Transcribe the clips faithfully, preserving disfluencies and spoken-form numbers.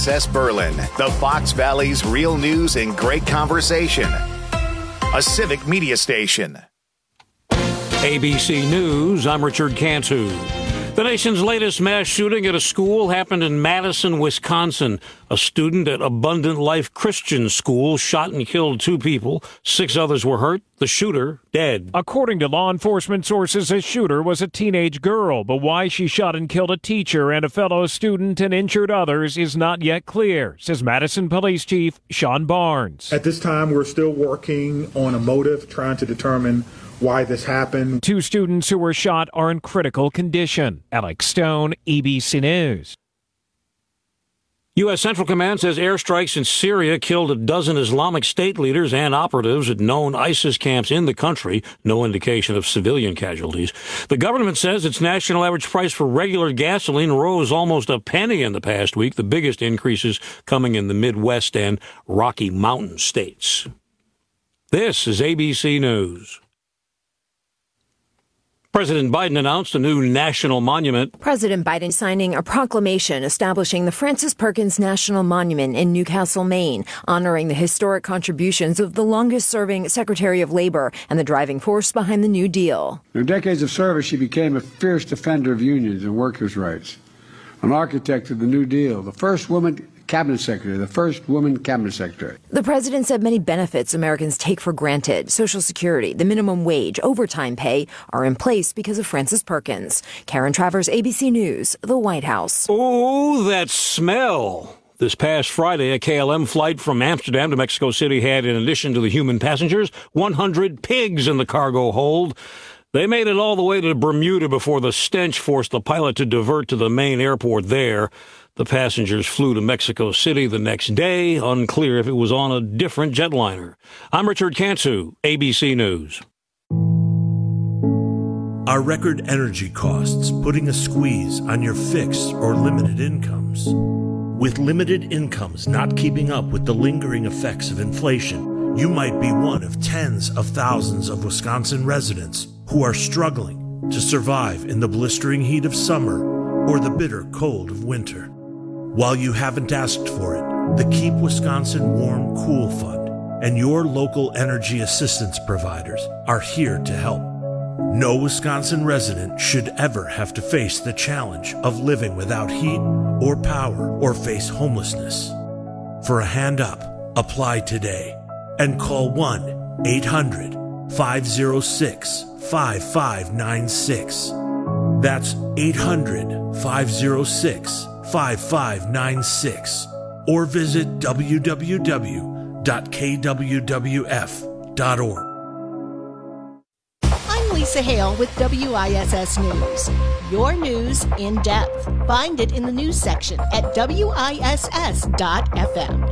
S S Berlin, the Fox Valley's real news and great conversation. A civic media station. A B C News, I'm Richard Cantu. The nation's latest mass shooting at a school happened in Madison, Wisconsin. A student at Abundant Life Christian School shot and killed two people. Six others were hurt. The shooter dead. According to law enforcement sources, the shooter was a teenage girl, but why she shot and killed a teacher and a fellow student and injured others is not yet clear, says Madison Police Chief Sean Barnes. At this time, we're still working on a motive, trying to determine why this happened. Two students who were shot are in critical condition. Alex Stone, A B C News. U S. Central Command says airstrikes in Syria killed a dozen Islamic State leaders and operatives at known ISIS camps in the country. No indication of civilian casualties. The government says its national average price for regular gasoline rose almost a penny in the past week, the biggest increases coming in the Midwest and Rocky Mountain states. This is A B C News. President Biden announced a new national monument. President Biden signing a proclamation establishing the Frances Perkins National Monument in Newcastle, Maine, honoring the historic contributions of the longest-serving Secretary of Labor and the driving force behind the New Deal. In her decades of service, she became a fierce defender of unions and workers' rights, an architect of the New Deal, the first woman cabinet secretary, the first woman cabinet secretary. The president said many benefits Americans take for granted, Social Security, the minimum wage, overtime pay, are in place because of Frances Perkins. Karen Travers, A B C News, the White House. Oh, that smell. This past Friday, a K L M flight from Amsterdam to Mexico City had, in addition to the human passengers, one hundred pigs in the cargo hold. They made it all the way to Bermuda before the stench forced the pilot to divert to the main airport there. The passengers flew to Mexico City the next day, unclear if it was on a different jetliner. I'm Richard Cantu, A B C News. Are record energy costs putting a squeeze on your fixed or limited incomes? With limited incomes not keeping up with the lingering effects of inflation, you might be one of tens of thousands of Wisconsin residents who are struggling to survive in the blistering heat of summer or the bitter cold of winter. While you haven't asked for it, the Keep Wisconsin Warm Cool Fund and your local energy assistance providers are here to help. No Wisconsin resident should ever have to face the challenge of living without heat or power or face homelessness. For a hand up, apply today and call one eight hundred five oh six five five nine six. That's eight hundred five oh six five five nine six or visit w w w dot k w w f dot org. I'm Lisa Hale with W I S S News. Your news in depth. Find it in the news section at w i s s dot f m.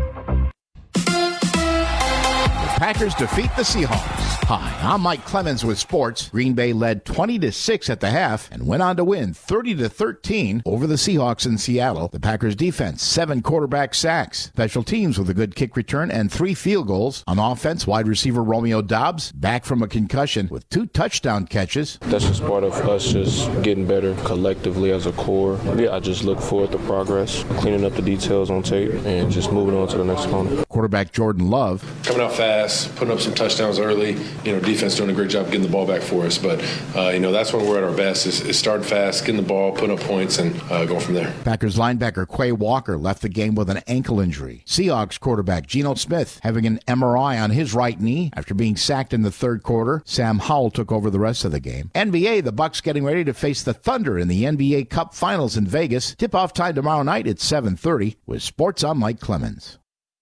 Packers defeat the Seahawks. Hi, I'm Mike Clemens with sports. Green Bay led twenty to six at the half and went on to win thirty to thirteen over the Seahawks in Seattle. The Packers defense, seven quarterback sacks. Special teams with a good kick return and three field goals. On offense, wide receiver Romeo Doubs, back from a concussion with two touchdown catches. That's just part of us just getting better collectively as a core. Yeah, I just look forward to progress, cleaning up the details on tape, and just moving on to the next opponent. Quarterback Jordan Love. Coming out fast, putting up some touchdowns early. You know, defense doing a great job getting the ball back for us. But, uh, you know, that's when we're at our best is, is starting fast, getting the ball, putting up points, and uh, going from there. Packers linebacker Quay Walker left the game with an ankle injury. Seahawks quarterback Geno Smith having an M R I on his right knee after being sacked in the third quarter. Sam Howell took over the rest of the game. N B A, the Bucks getting ready to face the Thunder in the N B A Cup Finals in Vegas. Tip-off time tomorrow night at seven thirty with Sports on Mike Clemens.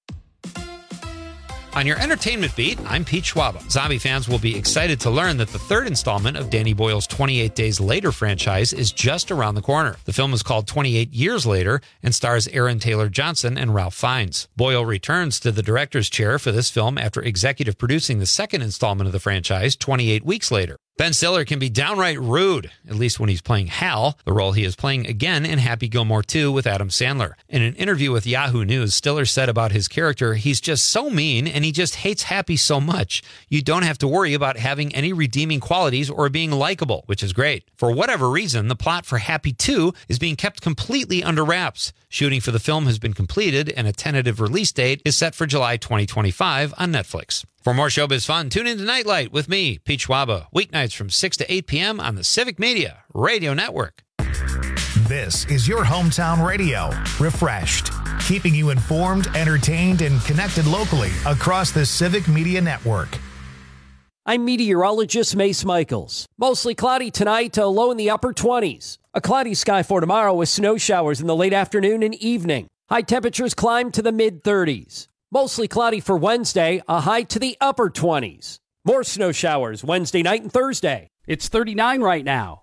On your entertainment beat, I'm Pete Schwaba. Zombie fans will be excited to learn that the third installment of Danny Boyle's twenty-eight Days Later franchise is just around the corner. The film is called twenty-eight Years Later and stars Aaron Taylor Johnson and Ralph Fiennes. Boyle returns to the director's chair for this film after executive producing the second installment of the franchise, twenty-eight Weeks Later. Ben Stiller can be downright rude, at least when he's playing Hal, the role he is playing again in Happy Gilmore two with Adam Sandler. In an interview with Yahoo News, Stiller said about his character, he's just so mean and he just hates Happy so much. You don't have to worry about having any redeeming qualities or being likable, which is great. For whatever reason, the plot for Happy two is being kept completely under wraps. Shooting for the film has been completed and a tentative release date is set for July twenty twenty-five on Netflix. For more showbiz fun, tune into Nightlight with me, Pete Schwaba, weeknights from six to eight p.m. on the Civic Media Radio Network. This is your hometown radio, Refreshed, keeping you informed, entertained, and connected locally across the Civic Media Network. I'm meteorologist Mace Michaels. Mostly cloudy tonight, a low in the upper twenties. A cloudy sky for tomorrow with snow showers in the late afternoon and evening. High temperatures climb to the mid-thirties. Mostly cloudy for Wednesday, a high to the upper twenties. More snow showers Wednesday night and Thursday. It's thirty-nine right now.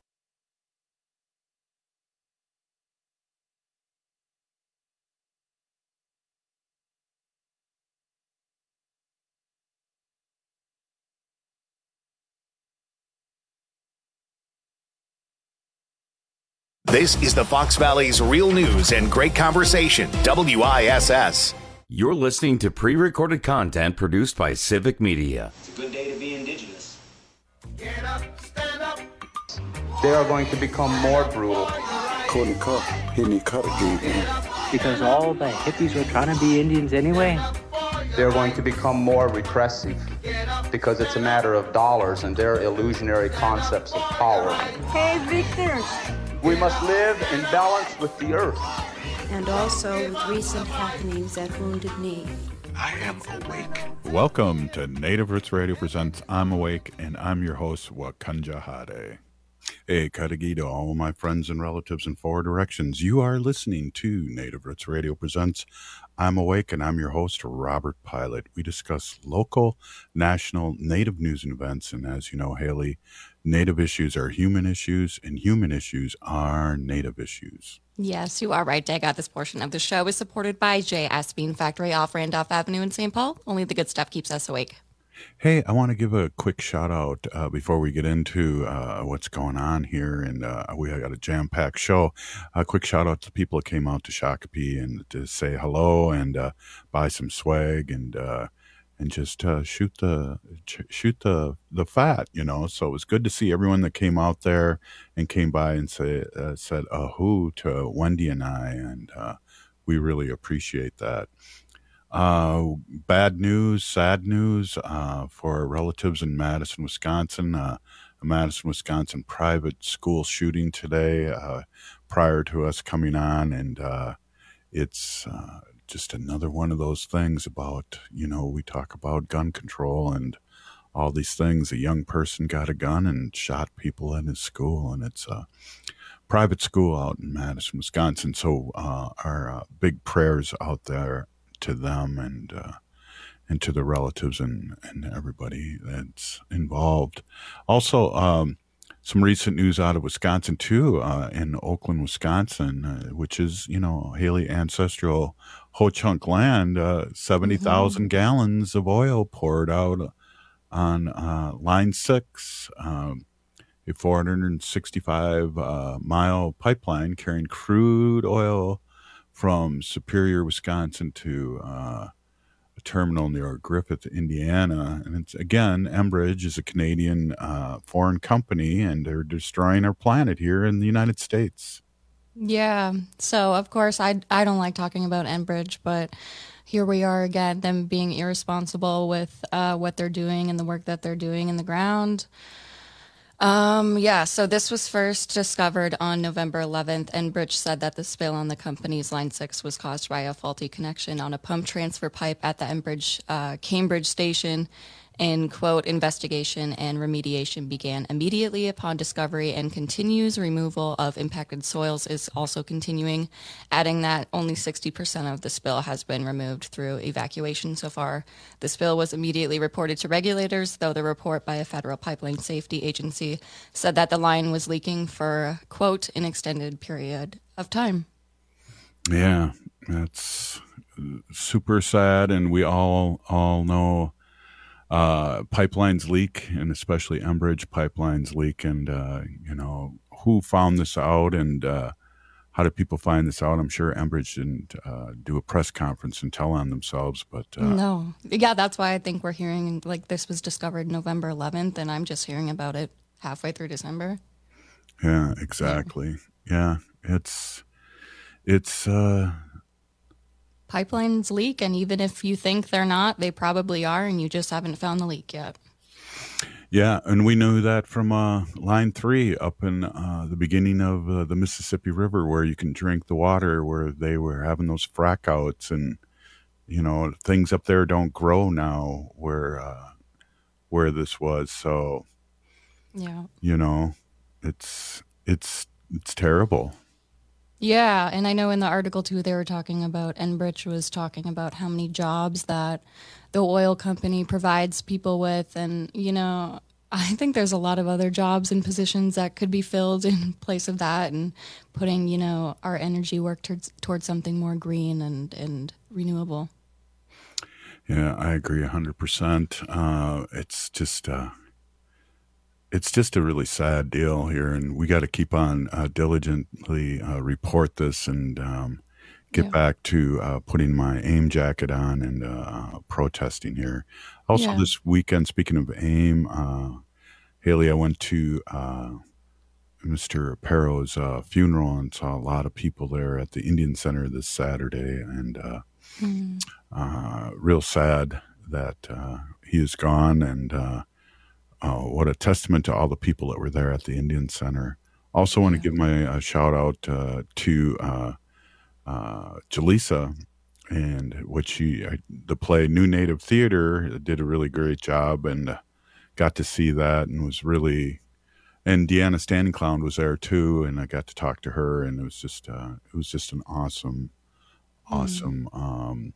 This is the Fox Valley's Real News and Great Conversation, W I S S. You're listening to pre-recorded content produced by Civic Media. It's a good day to be indigenous. Get up, stand up. They are going to become more brutal. Couldn't cut, hitting cut again. Because all the hippies were trying to be Indians anyway. They're going to become more repressive because it's a matter of dollars and their illusionary concepts of power. Hey, Victor. We must live in balance with the earth. And also with recent happenings at Wounded Knee. I am awake. Welcome to Native Roots Radio Presents I'm Awake, and I'm your host, Wakanja Hade. Hey, Kadagi to all my friends and relatives in four directions. You are listening to Native Roots Radio Presents I'm Awake, and I'm your host, Robert Pilot. We discuss local, national, Native news and events, and as you know, Haley, Native issues are human issues, and human issues are Native issues. Yes, you are right, Daggett. This portion of the show is supported by J S. Bean Factory off Randolph Avenue in Saint Paul. Only the good stuff keeps us awake. Hey, I want to give a quick shout out uh, before we get into uh, what's going on here, and uh, we got a jam-packed show. A quick shout out to people that came out to Shakopee and to say hello and uh, buy some swag and uh, and just uh, shoot the shoot the the fat, you know. So it was good to see everyone that came out there and came by and say uh, said ahoo to Wendy and I, and uh, we really appreciate that. Uh, bad news, sad news uh, for relatives in Madison, Wisconsin. Uh, a Madison, Wisconsin private school shooting today uh, prior to us coming on. And uh, it's uh, just another one of those things about, you know, we talk about gun control and all these things. A young person got a gun and shot people in his school, and it's a private school out in Madison, Wisconsin. So uh, our uh, big prayers out there to them and uh, and to the relatives and, and everybody that's involved. Also, um, some recent news out of Wisconsin, too, uh, in Oakland, Wisconsin, uh, which is, you know, Haley ancestral Ho-Chunk land, uh, seventy thousand mm-hmm. gallons of oil poured out on uh, Line six, um, a four hundred sixty-five uh, mile pipeline carrying crude oil from Superior, Wisconsin to uh, a terminal near Griffith, Indiana. And it's, again, Enbridge is a Canadian uh, foreign company, and they're destroying our planet here in the United States. Yeah. So, of course, I, I don't like talking about Enbridge, but here we are again, them being irresponsible with uh, what they're doing and the work that they're doing in the ground. Um, yeah, so this was first discovered on November eleventh. Enbridge said that the spill on the company's Line six was caused by a faulty connection on a pump transfer pipe at the Enbridge uh, Cambridge station. And, quote, investigation and remediation began immediately upon discovery, and continues removal of impacted soils is also continuing, adding that only sixty percent of the spill has been removed through evacuation so far. The spill was immediately reported to regulators, though the report by a federal pipeline safety agency said that the line was leaking for, quote, an extended period of time. Yeah, that's super sad, and we all all know uh, pipelines leak, and especially Enbridge pipelines leak. And, uh, you know, who found this out and uh, how did people find this out? I'm sure Enbridge didn't uh, do a press conference and tell on themselves, but... Uh, no. Yeah, that's why I think we're hearing, like, this was discovered November eleventh, and I'm just hearing about it halfway through December. Yeah, exactly. Yeah, yeah it's... It's... Uh, Pipelines leak, and even if you think they're not, they probably are, and you just haven't found the leak yet. Yeah, and we knew that from uh, Line three up in uh, the beginning of uh, the Mississippi River, where you can drink the water, where they were having those frack outs, and, you know, things up there don't grow now where, uh, where this was. So, yeah, you know, it's, it's, it's terrible. Yeah, and I know in the article, too, they were talking about, Enbridge was talking about how many jobs that the oil company provides people with. And, you know, I think there's a lot of other jobs and positions that could be filled in place of that, and putting, you know, our energy work towards, towards something more green and, and renewable. Yeah, I agree one hundred percent. Uh, it's just... Uh, It's just a really sad deal here, and we got to keep on uh, diligently uh, report this and um, get Yeah. back to uh, putting my AIM jacket on and uh, protesting here. Also, Yeah. this weekend, speaking of AIM, uh, Haley, I went to uh, Mister Perro's uh, funeral and saw a lot of people there at the Indian Center this Saturday, and uh, Mm. uh, real sad that uh, he is gone, and uh, Uh, what a testament to all the people that were there at the Indian Center. Also want to give my uh, shout out uh, to uh, uh, Jaleesa, and what she, I, the play New Native Theater did a really great job, and uh, got to see that, and was really, and Deanna Standing Clown was there too, and I got to talk to her, and it was just, uh, it was just an awesome, awesome, um,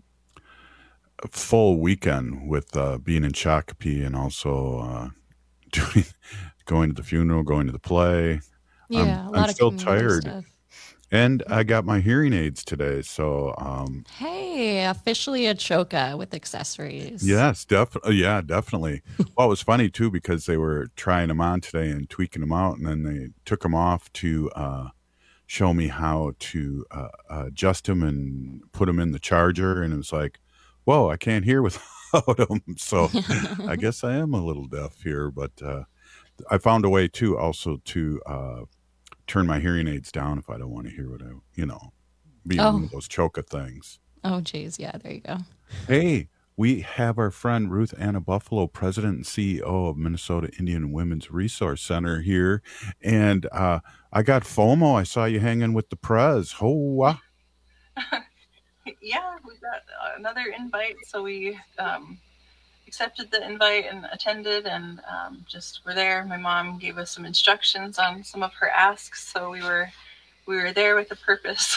full weekend with uh, being in Shakopee, and also uh, doing, going to the funeral, going to the play. Yeah, I'm, a lot I'm of still community tired. stuff. And I got my hearing aids today, so um, Hey, officially a Choka with accessories. yes, definitely. Yeah, definitely. Well, it was funny too, because they were trying them on today and tweaking them out, and then they took them off to uh, show me how to uh, adjust them and put them in the charger, and it was like, whoa, I can't hear without them. So I guess I am a little deaf here, but uh, I found a way too, also to uh, turn my hearing aids down if I don't want to hear what I, you know, being Oh. one of those choka things. Oh, geez. Yeah, there you go. Hey, we have our friend Ruth Anna Buffalo, President and C E O of Minnesota Indian Women's Resource Center here. And uh, I got FOMO. I saw you hanging with the Prez. Oh, uh, Yeah, we got another invite, so we um, accepted the invite and attended, and um, just were there. My mom gave us some instructions on some of her asks, so we were we were there with a purpose.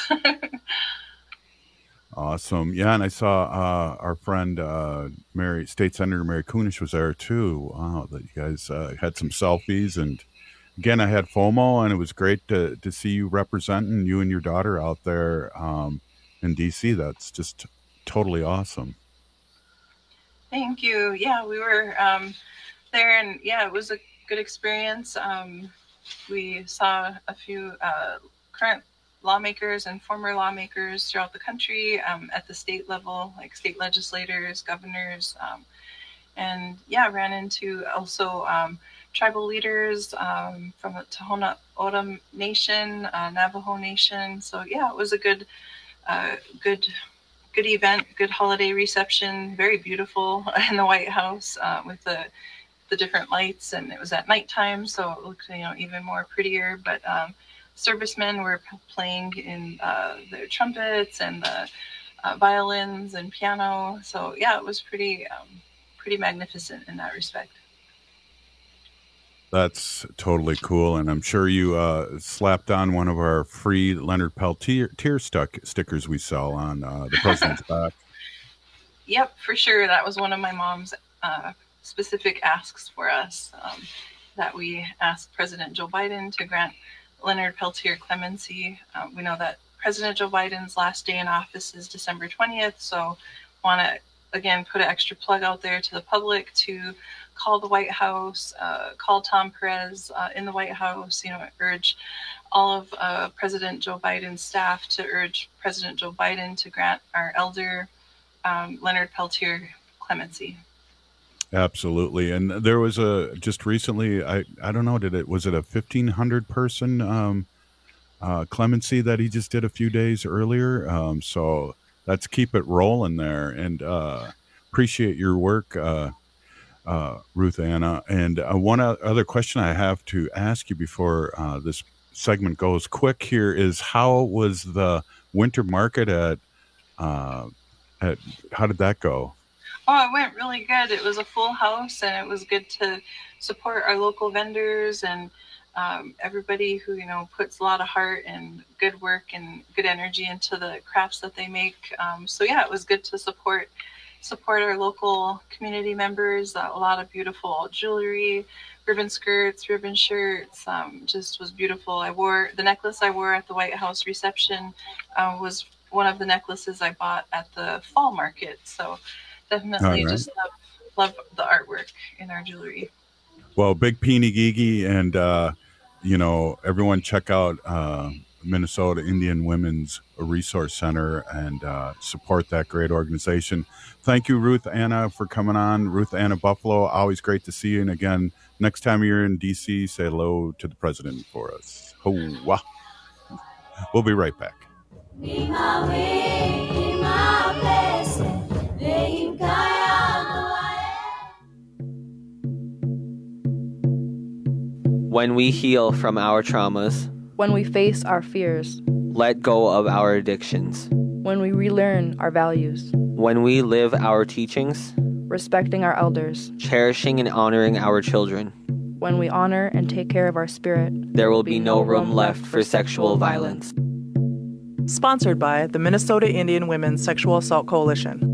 awesome. Yeah, and I saw uh, our friend uh, Mary, State Senator Mary Kunish was there too. Wow, that you guys uh, had some selfies. And again, I had FOMO, and it was great to, to see you representing, you and your daughter out there um, in D C. That's just totally awesome. Thank you. Yeah, we were um, there, and yeah, it was a good experience. Um, we saw a few uh, current lawmakers and former lawmakers throughout the country um, at the state level, like state legislators, governors, um, and yeah, ran into also um, tribal leaders um, from the Tohono O'odham Nation, uh, Navajo Nation. So yeah, it was a good, uh, good. Good event, good holiday reception, very beautiful in the White House uh, with the the different lights, and it was at nighttime, so it looked, you know, even more prettier. But um, servicemen were p- playing in uh, their trumpets and the uh, violins and piano. So yeah, it was pretty um, pretty magnificent in that respect. That's totally cool, and I'm sure you uh, slapped on one of our free Leonard Peltier tier stuck stickers we sell on uh, the president's back. Yep, for sure. That was one of my mom's uh, specific asks for us, um, that we asked President Joe Biden to grant Leonard Peltier clemency. Uh, we know that President Joe Biden's last day in office is December twentieth, so want to again, put an extra plug out there to the public to call the White House, uh, call Tom Perez uh, in the White House, you know, urge all of uh, President Joe Biden's staff to urge President Joe Biden to grant our elder, um, Leonard Peltier, clemency. Absolutely. And there was a, just recently, I, I don't know, did it, was it a fifteen hundred person um, uh, clemency that he just did a few days earlier? Um, so let's keep it rolling there, and uh, appreciate your work, uh, uh, Ruth Anna. And uh, one other question I have to ask you before uh, this segment goes quick here is, how was the winter market at, uh, at how did that go? Oh, it went really good. It was a full house, and it was good to support our local vendors and um, everybody who, you know, puts a lot of heart and good work and good energy into the crafts that they make. Um, so yeah, it was good to support support our local community members. Uh, a lot of beautiful jewelry, ribbon skirts, ribbon shirts. Um, just was beautiful. I wore the necklace I wore at the White House reception uh, was one of the necklaces I bought at the fall market. So definitely right. just love, love the artwork in our jewelry. Well, big Peeny Gigi, and uh, you know, everyone check out uh, Minnesota Indian Women's Resource Center and uh, support that great organization. Thank you, Ruth Anna, for coming on. Ruth Anna Buffalo, always great to see you. And again, next time you're in D C, say hello to the president for us. Oh, wow. We'll be right back. When we heal from our traumas, when we face our fears, let go of our addictions, when we relearn our values, when we live our teachings, respecting our elders, cherishing and honoring our children, when we honor and take care of our spirit, there will be no room left for sexual violence. Sponsored by the Minnesota Indian Women's Sexual Assault Coalition.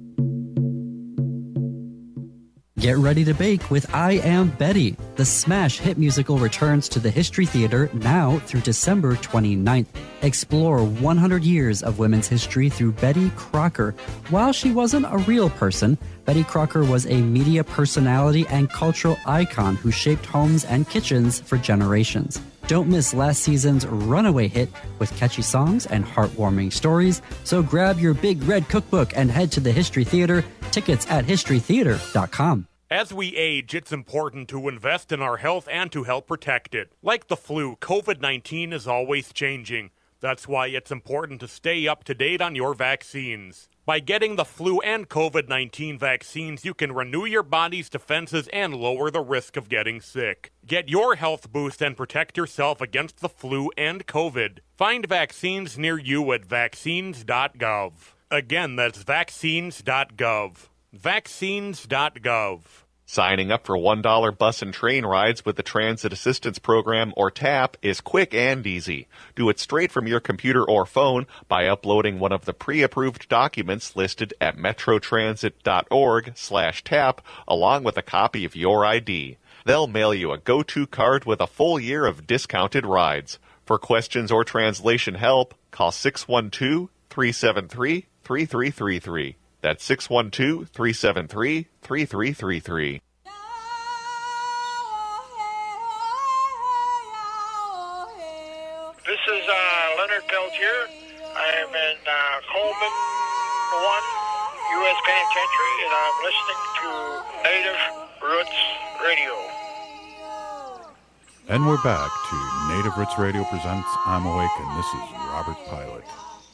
Get ready to bake with I Am Betty. The smash hit musical returns to the History Theater now through December twenty-ninth. Explore one hundred years of women's history through Betty Crocker. While she wasn't a real person, Betty Crocker was a media personality and cultural icon who shaped homes and kitchens for generations. Don't miss last season's runaway hit with catchy songs and heartwarming stories. So grab your big red cookbook and head to the History Theater. Tickets at history theater dot com. As we age, it's important to invest in our health and to help protect it. Like the flu, COVID nineteen is always changing. That's why it's important to stay up to date on your vaccines. By getting the flu and COVID nineteen vaccines, you can renew your body's defenses and lower the risk of getting sick. Get your health boost and protect yourself against the flu and COVID. Find vaccines near you at vaccines dot gov. Again, that's vaccines dot gov. vaccines dot gov. Signing up for one dollar bus and train rides with the Transit Assistance Program, or TAP, is quick and easy. Do it straight from your computer or phone by uploading one of the pre-approved documents listed at metrotransit.org slash tap, along with a copy of your I D. They'll mail you a go-to card with a full year of discounted rides. For questions or translation help, call six one two, three seven three, three three three three. That's six one two, three seven three, three three three three. This is uh, Leonard Peltier. I am in uh, Coleman one U S Penitentiary, and I'm listening to Native Roots Radio. And we're back to Native Roots Radio presents I'm Awake, and this is Robert Pilot.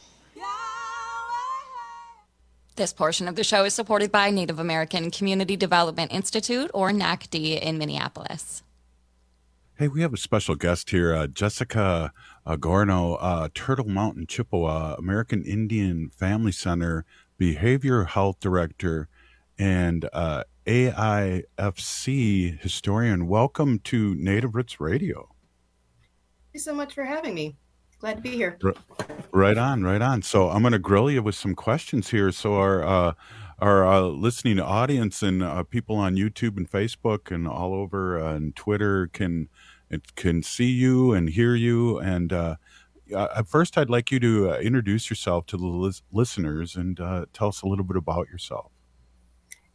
This portion of the show is supported by Native American Community Development Institute, or N A C D, in Minneapolis. Hey, we have a special guest here, uh, Jessica uh, Gorno, uh, Turtle Mountain, Chippewa, American Indian Family Center Behavioral Health Director, and uh, A I F C historian. Welcome to Native Roots Radio. Thank you so much for having me. Glad to be here. Right on, right on. So I'm going to grill you with some questions here, so our uh, our uh, listening audience and uh, people on YouTube and Facebook and all over uh, and Twitter can it can see you and hear you. And uh, uh, first, I'd like you to uh, introduce yourself to the lis- listeners and uh, tell us a little bit about yourself.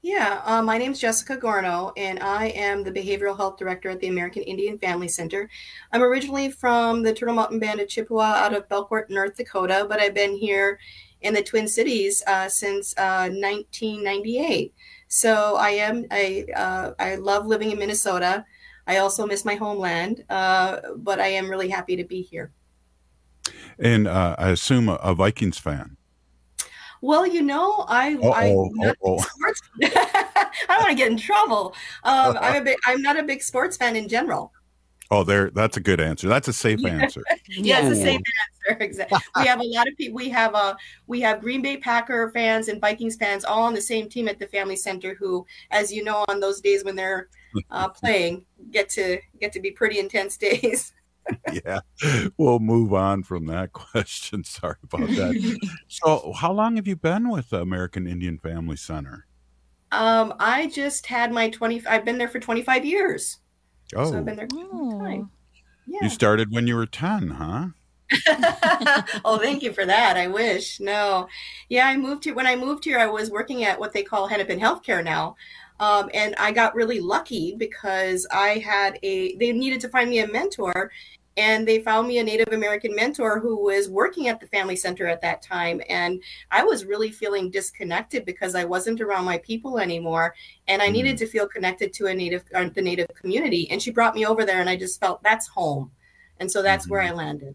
Yeah, uh, my name's Jessica Gorno, and I am the Behavioral Health Director at the American Indian Family Center. I'm originally from the Turtle Mountain Band of Chippewa out of Belcourt, North Dakota, but I've been here in the Twin Cities uh, since uh, nineteen ninety-eight. So I am, I, uh, I love living in Minnesota. I also miss my homeland, uh, but I am really happy to be here. And uh, I assume a, a Vikings fan. Well, you know, I, I'm not a sports, I don't want to get in trouble. Um, I'm a big, I'm not a big sports fan in general. Oh, there. That's a good answer. That's a safe answer. Yeah, it's a safe answer. Exactly. We have a lot of people. We have a we have Green Bay Packer fans and Vikings fans all on the same team at the Family Center. Who, as you know, on those days when they're uh, playing, get to get to be pretty intense days. Yeah, we'll move on from that question. Sorry about that. So, how long have you been with the American Indian Family Center? Um, I just had my twenty. I've been there for twenty-five years. Oh, so I've been there for some time. Yeah. You started when you were ten, huh? Oh, thank you for that. I wish. No. Yeah, I moved here. When I moved here, I was working at what they call Hennepin Healthcare now. Um, and I got really lucky because I had a, they needed to find me a mentor, and they found me a Native American mentor who was working at the Family Center at that time. And I was really feeling disconnected because I wasn't around my people anymore. And I mm. needed to feel connected to a Native, uh, the Native community. And she brought me over there, and I just felt that's home. And so that's mm-hmm. where I landed.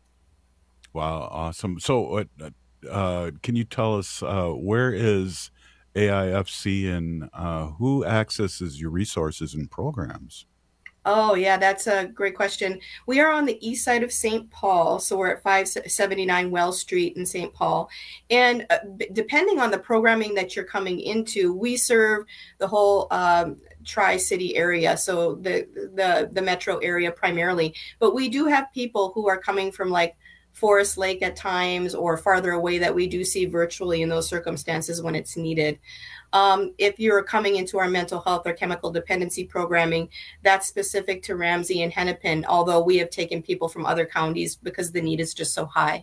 Wow. Awesome. So uh, uh, can you tell us uh, where is A I F C and uh, who accesses your resources and programs? Oh, yeah, that's a great question. We are on the east side of Saint Paul, so we're at five seventy-nine Wells Street in Saint Paul. And uh, depending on the programming that you're coming into, we serve the whole um, Tri-City area, so the, the, the metro area primarily. But we do have people who are coming from like Forest Lake at times or farther away that we do see virtually in those circumstances when it's needed. Um, if you're coming into our mental health or chemical dependency programming, that's specific to Ramsey and Hennepin, although we have taken people from other counties because the need is just so high.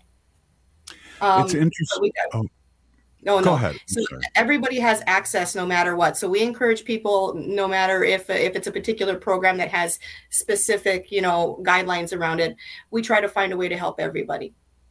Um, it's interesting. We, oh. No, Go no. ahead. So everybody has access no matter what. So we encourage people, no matter if if it's a particular program that has specific, you know, guidelines around it, we try to find a way to help everybody.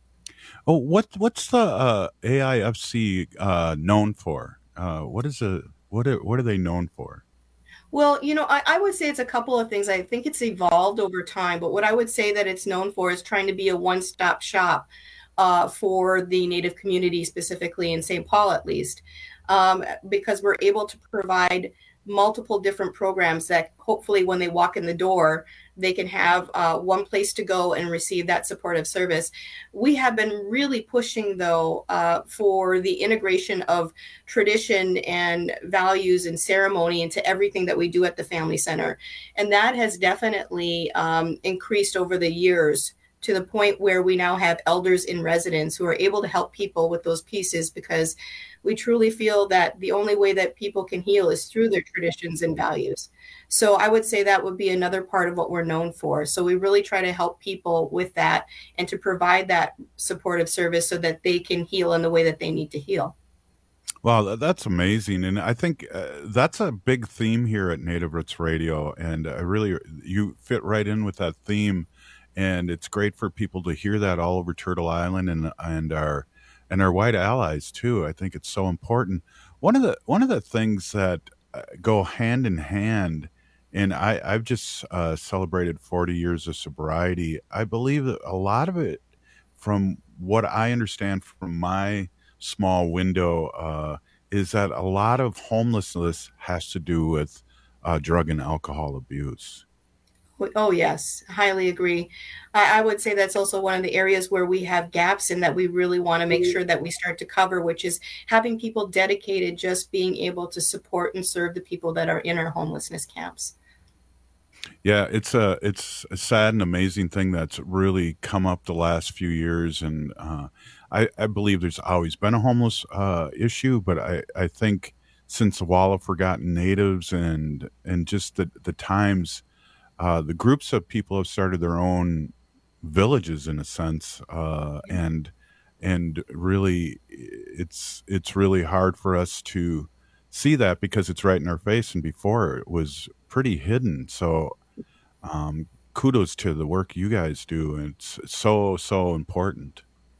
Oh, what what's the uh, A I F C uh, known for? Uh, what is a what are, what are they known for? Well, you know, I, I would say it's a couple of things. I think it's evolved over time, but what I would say that it's known for is trying to be a one-stop shop uh, for the Native community, specifically in Saint Paul, at least, um, because we're able to provide multiple different programs that hopefully when they walk in the door, they can have uh, one place to go and receive that supportive service. We have been really pushing, though, uh, for the integration of tradition and values and ceremony into everything that we do at the Family Center. And that has definitely um, increased over the years to the point where we now have elders in residence who are able to help people with those pieces, because we truly feel that the only way that people can heal is through their traditions and values. So I would say that would be another part of what we're known for. So we really try to help people with that and to provide that supportive service so that they can heal in the way that they need to heal. Wow, that's amazing. And I think uh, that's a big theme here at Native Roots Radio. And I really, you fit right in with that theme. And it's great for people to hear that all over Turtle Island and and our and our white allies too. I think it's so important. One of the one of the things that go hand in hand, and I, I've just uh, celebrated forty years of sobriety. I believe that a lot of it, from what I understand from my small window, uh, is that a lot of homelessness has to do with uh, drug and alcohol abuse. Oh, yes, highly agree. I, I would say that's also one of the areas where we have gaps in that we really want to make sure that we start to cover, which is having people dedicated just being able to support and serve the people that are in our homelessness camps. Yeah, it's a it's a sad and amazing thing that's really come up the last few years, and uh, I, I believe there's always been a homeless uh, issue, but I, I think since the Wall of Forgotten Natives and and just the the times. Uh, the groups of people have started their own villages in a sense, uh, and and really, it's it's really hard for us to see that because it's right in our face, and before it was pretty hidden. So um, kudos to the work you guys do. It's so, so important.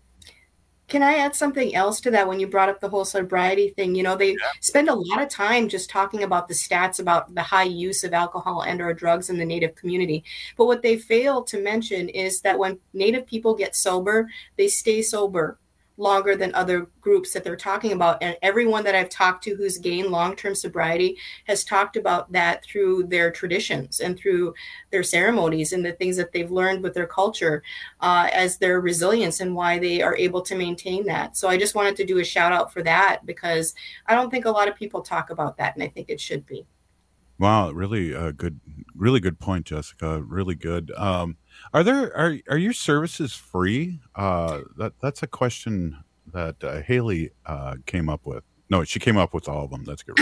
Can I add something else to that when you brought up the whole sobriety thing? You know, they yeah. spend a lot of time just talking about the stats about the high use of alcohol and or drugs in the Native community. But what they fail to mention is that when Native people get sober, they stay sober longer than other groups that they're talking about. And everyone that I've talked to who's gained long-term sobriety has talked about that through their traditions and through their ceremonies and the things that they've learned with their culture uh, as their resilience and why they are able to maintain that. So I just wanted to do a shout out for that because I don't think a lot of people talk about that, and I think it should be. Wow, really a good, really good point, Jessica. Really good. Um, are there are are your services free? Uh, that that's a question that uh, Haley uh, came up with. No, she came up with all of them. That's good.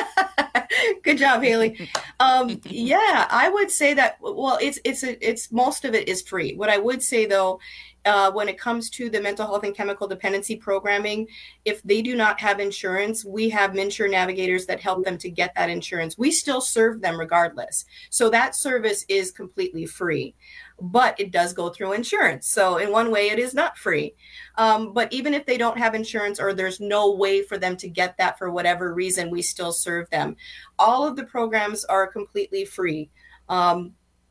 Good job, Haley. Um, yeah, I would say that. Well, it's it's a, it's most of it is free. What I would say though, uh, when it comes to the mental health and chemical dependency programming, if they do not have insurance, we have MNsure navigators that help them to get that insurance. We still serve them regardless. So that service is completely free, but it does go through insurance. So in one way, it is not free. Um, but even if they don't have insurance or there's no way for them to get that for whatever reason, we still serve them. All of the programs are completely free. Um,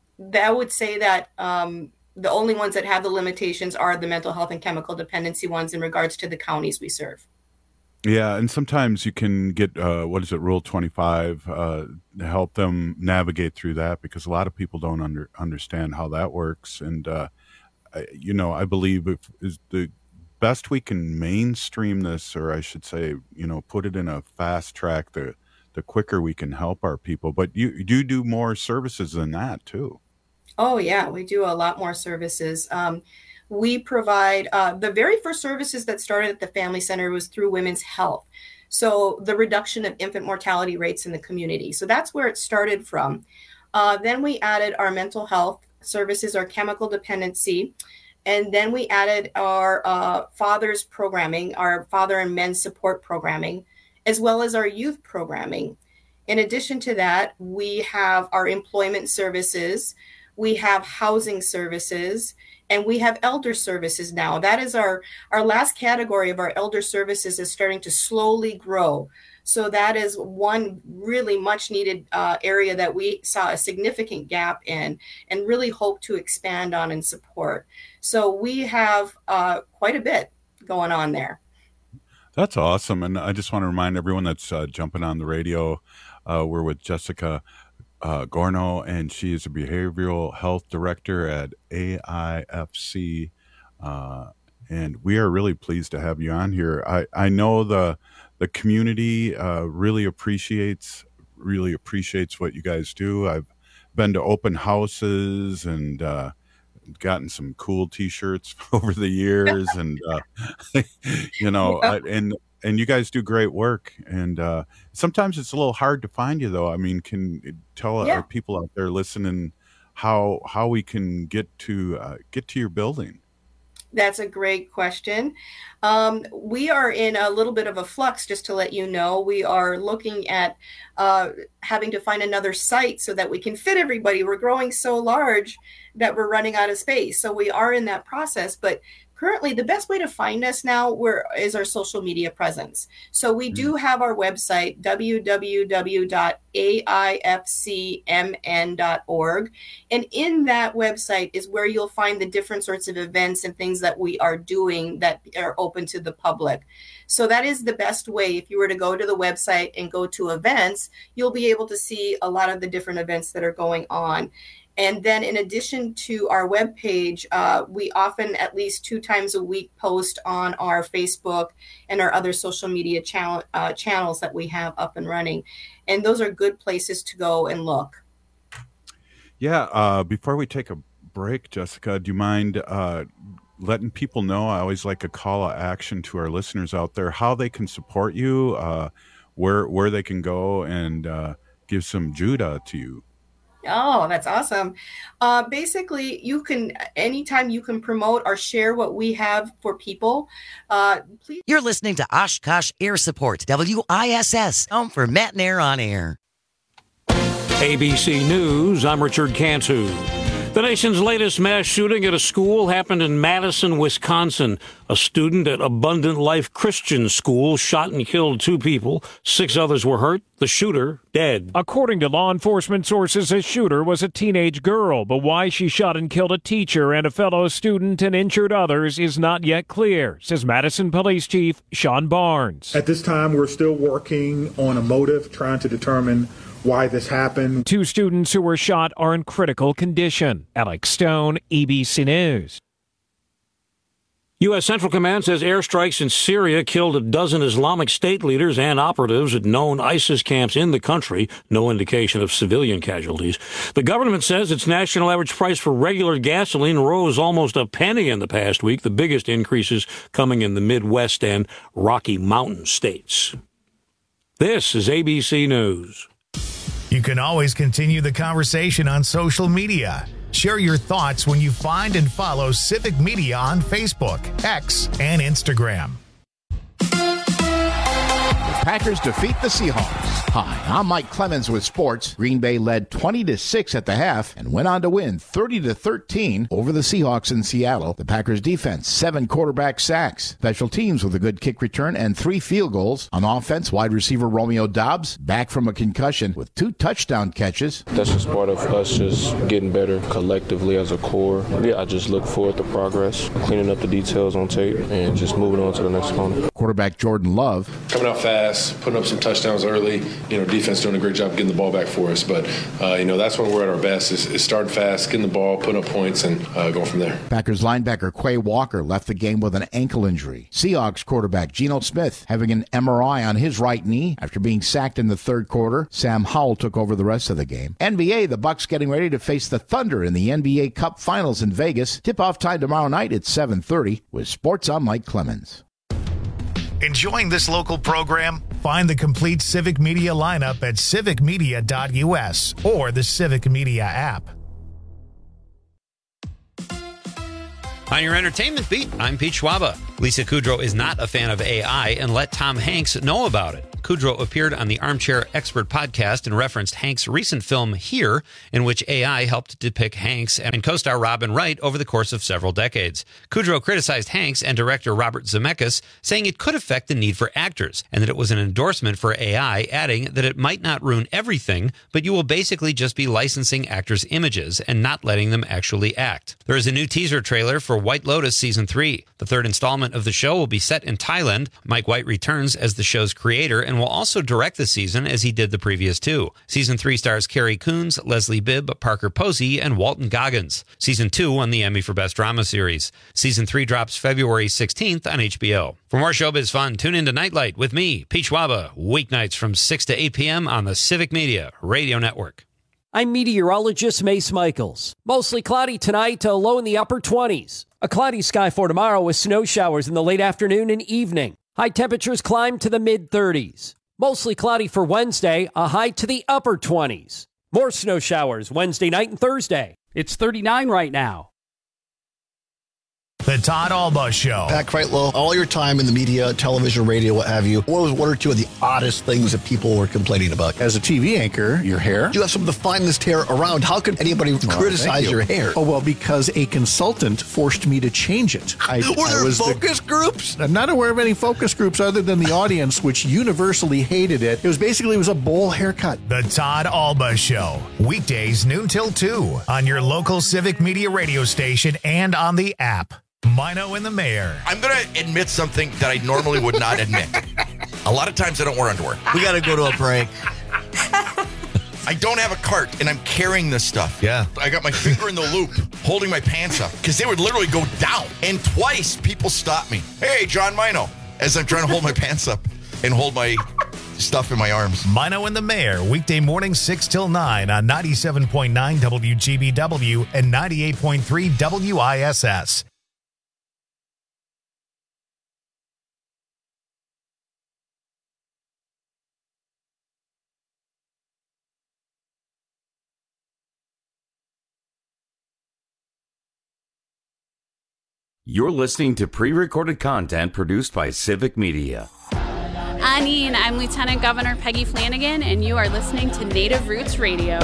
I would say that um, the only ones that have the limitations are the mental health and chemical dependency ones in regards to the counties we serve. Yeah, and sometimes you can get, uh, what is it, Rule twenty-five, uh, to help them navigate through that because a lot of people don't under, understand how that works. And, uh, I, you know, I believe if is the best we can mainstream this, or I should say, you know, put it in a fast track, the, the quicker we can help our people. But you, you do do more services than that, too. Oh, yeah, we do a lot more services. Um, we provide uh, the very first services that started at the Family Center was through women's health. So the reduction of infant mortality rates in the community. So that's where it started from. Uh, then we added our mental health services, our chemical dependency. And then we added our uh, fathers programming, our father and men support programming, as well as our youth programming. In addition to that, we have our employment services. We have housing services, and we have elder services now. That is our, our last category of our elder services is starting to slowly grow. So that is one really much needed uh, area that we saw a significant gap in and really hope to expand on and support. So we have uh, quite a bit going on there. That's awesome. And I just want to remind everyone that's uh, jumping on the radio, uh, we're with Jessica Uh, Gorno, and she is a behavioral health director at A I F C. Uh, and we are really pleased to have you on here. I, I know the the community uh, really appreciates really appreciates what you guys do. I've been to open houses and uh, gotten some cool T-shirts over the years, and uh, you know, yeah. and. And you guys do great work. And uh, sometimes it's a little hard to find you, though. I mean, can you tell yeah. our people out there listening how how we can get to uh, get to your building? That's a great question. Um, we are in a little bit of a flux, just to let you know. We are looking at uh, having to find another site so that we can fit everybody. We're growing so large that we're running out of space. So we are in that process. But currently, the best way to find us now we're, is our social media presence. So we mm-hmm. do have our website, w w w dot a i f c m n dot org. And in that website is where you'll find the different sorts of events and things that we are doing that are open to the public. So that is the best way. If you were to go to the website and go to events, you'll be able to see a lot of the different events that are going on. And then in addition to our webpage, uh, we often at least two times a week post on our Facebook and our other social media channel, uh, channels that we have up and running. And those are good places to go and look. Yeah. Uh, before we take a break, Jessica, do you mind uh, letting people know? I always like a call to action to our listeners out there, how they can support you, uh, where, where they can go and uh, give some Judah to you. Oh, that's awesome. Uh, basically, you can, anytime you can promote or share what we have for people, uh, please. You're listening to Oshkosh Air Support, W I S S, home for Matt and Air on Air. A B C News, I'm Richard Cantu. The nation's latest mass shooting at a school happened in Madison, Wisconsin. A student at Abundant Life Christian School shot and killed two people. Six others were hurt. The shooter dead. According to law enforcement sources, the shooter was a teenage girl, but why she shot and killed a teacher and a fellow student and injured others is not yet clear, says Madison Police Chief Sean Barnes. At this time, we're still working on a motive, trying to determine why this happened. Two students who were shot are in critical condition. Alex Stone, A B C News. U S. Central Command says airstrikes in Syria killed a dozen Islamic State leaders and operatives at known ISIS camps in the country. No indication of civilian casualties. The government says its national average price for regular gasoline rose almost a penny in the past week, the biggest increases coming in the Midwest and Rocky Mountain states. This is A B C News. You can always continue the conversation on social media. Share your thoughts when you find and follow Civic Media on Facebook, X, and Instagram. Packers defeat the Seahawks. Hi, I'm Mike Clemens with sports. Green Bay led twenty to six at the half and went on to win thirty to thirteen over the Seahawks in Seattle. The Packers defense, seven quarterback sacks. Special teams with a good kick return and three field goals. On offense, wide receiver Romeo Doubs, back from a concussion with two touchdown catches. That's just part of us just getting better collectively as a core. Yeah, I just look forward to progress, cleaning up the details on tape, and just moving on to the next opponent. Quarterback Jordan Love. Coming out fast, putting up some touchdowns early. You know, defense doing a great job getting the ball back for us. But, uh, you know, that's when we're at our best is, is starting fast, getting the ball, putting up points, and uh, going from there. Packers linebacker Quay Walker left the game with an ankle injury. Seahawks quarterback Geno Smith having an M R I on his right knee after being sacked in the third quarter. Sam Howell took over the rest of the game. N B A, the Bucks getting ready to face the Thunder in the N B A Cup Finals in Vegas. Tip-off time tomorrow night at seven thirty with Sports on Mike Clemens. Enjoying this local program? Find the complete Civic Media lineup at civic media dot U S or the Civic Media app. On your entertainment beat, I'm Pete Schwaba. Lisa Kudrow is not a fan of A I and let Tom Hanks know about it. Kudrow appeared on the Armchair Expert podcast and referenced Hanks' recent film Here, in which A I helped depict Hanks and co-star Robin Wright over the course of several decades. Kudrow criticized Hanks and director Robert Zemeckis, saying it could affect the need for actors, and that it was an endorsement for A I, adding that it might not ruin everything, but you will basically just be licensing actors' images and not letting them actually act. There is a new teaser trailer for White Lotus Season three. The third installment of the show will be set in Thailand. Mike White returns as the show's creator and will also direct the season as he did the previous two. Season three stars Carrie Coons, Leslie Bibb, Parker Posey, and Walton Goggins. Season two won the Emmy for Best Drama Series. Season three drops February sixteenth on H B O. For more showbiz fun, tune in to Nightlight with me, Pete Schwaba, weeknights from six to eight p.m. on the Civic Media Radio Network. I'm meteorologist Mace Michaels. Mostly cloudy tonight, a low in the upper twenties. A cloudy sky for tomorrow with snow showers in the late afternoon and evening. High temperatures climb to the mid-thirties. Mostly cloudy for Wednesday, a high to the upper twenties. More snow showers Wednesday night and Thursday. It's thirty-nine right now. The Todd Alba Show. Pat Kreitlow, all your time in the media, television, radio, what have you, what was one or two of the oddest things that people were complaining about? As a T V anchor, your hair. You have some of the finest hair around. How could anybody oh, criticize you. your hair? Oh, well, because a consultant forced me to change it. I, were there I was focus the, groups? I'm not aware of any focus groups other than the audience, which universally hated it. It was basically, it was a bowl haircut. The Todd Alba Show. Weekdays noon till two on your local Civic Media radio station and on the app. Mino and the Mayor. I'm going to admit something that I normally would not admit. A lot of times I don't wear underwear. We got to go to a break. I don't have a cart, and I'm carrying this stuff. Yeah. I got my finger in the loop, holding my pants up, because they would literally go down. And twice, people stopped me. Hey, John Mino, as I'm trying to hold my pants up and hold my stuff in my arms. Mino and the Mayor, weekday mornings six till nine on ninety-seven point nine W G B W and ninety-eight point three W I S S. You're listening to pre-recorded content produced by Civic Media. Anine, I'm Lieutenant Governor Peggy Flanagan, and you are listening to Native Roots Radio.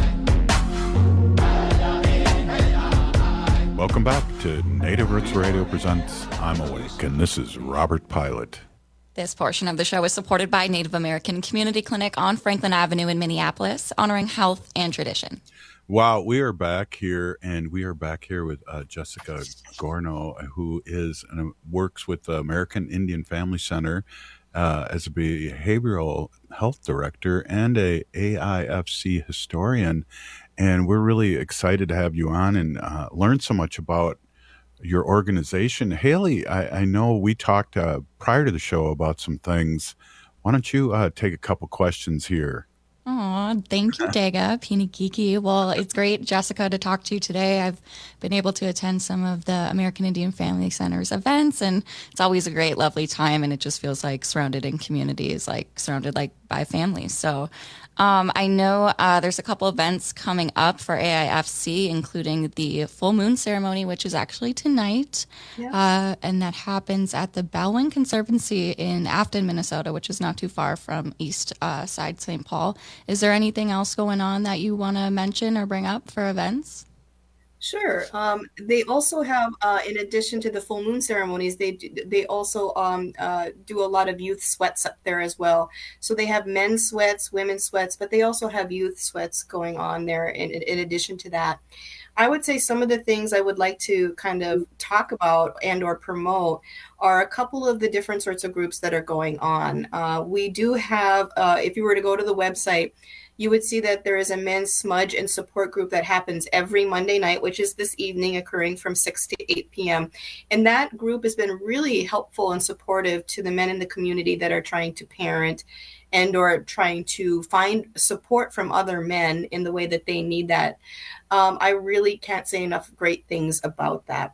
Welcome back to Native Roots Radio presents I'm Awake, and this is Robert Pilot. This portion of the show is supported by Native American Community Clinic on Franklin Avenue in Minneapolis, honoring health and tradition. Wow, we are back here, and we are back here with uh, Jessica Gorno, who is and works with the American Indian Family Center uh, as a behavioral health director and a A I F C historian. And we're really excited to have you on and uh, learn so much about your organization. Haley, I, I know we talked uh, prior to the show about some things. Why don't you uh, take a couple questions here? Oh, thank you, Dega, Peeny Geeky. Well, it's great, Jessica, to talk to you today. I've been able to attend some of the American Indian Family Center's events, and it's always a great, lovely time, and it just feels like surrounded in communities, like surrounded like by families. So um, I know uh, there's a couple events coming up for A I F C, including the full moon ceremony, which is actually tonight, yeah. uh, and that happens at the Bellwin Conservancy in Afton, Minnesota, which is not too far from East uh, Side Saint Paul. Is there anything else going on that you want to mention or bring up for events? Sure. Um, they also have, uh, in addition to the full moon ceremonies, they do, they also um, uh, do a lot of youth sweats up there as well. So they have men's sweats, women's sweats, but they also have youth sweats going on there in, in addition to that. I would say some of the things I would like to kind of talk about and or promote are a couple of the different sorts of groups that are going on. Uh, we do have, uh, if you were to go to the website, you would see that there is a men's smudge and support group that happens every Monday night, which is this evening, occurring from six to eight p.m. And that group has been really helpful and supportive to the men in the community that are trying to parent and or trying to find support from other men in the way that they need that. Um, I really can't say enough great things about that.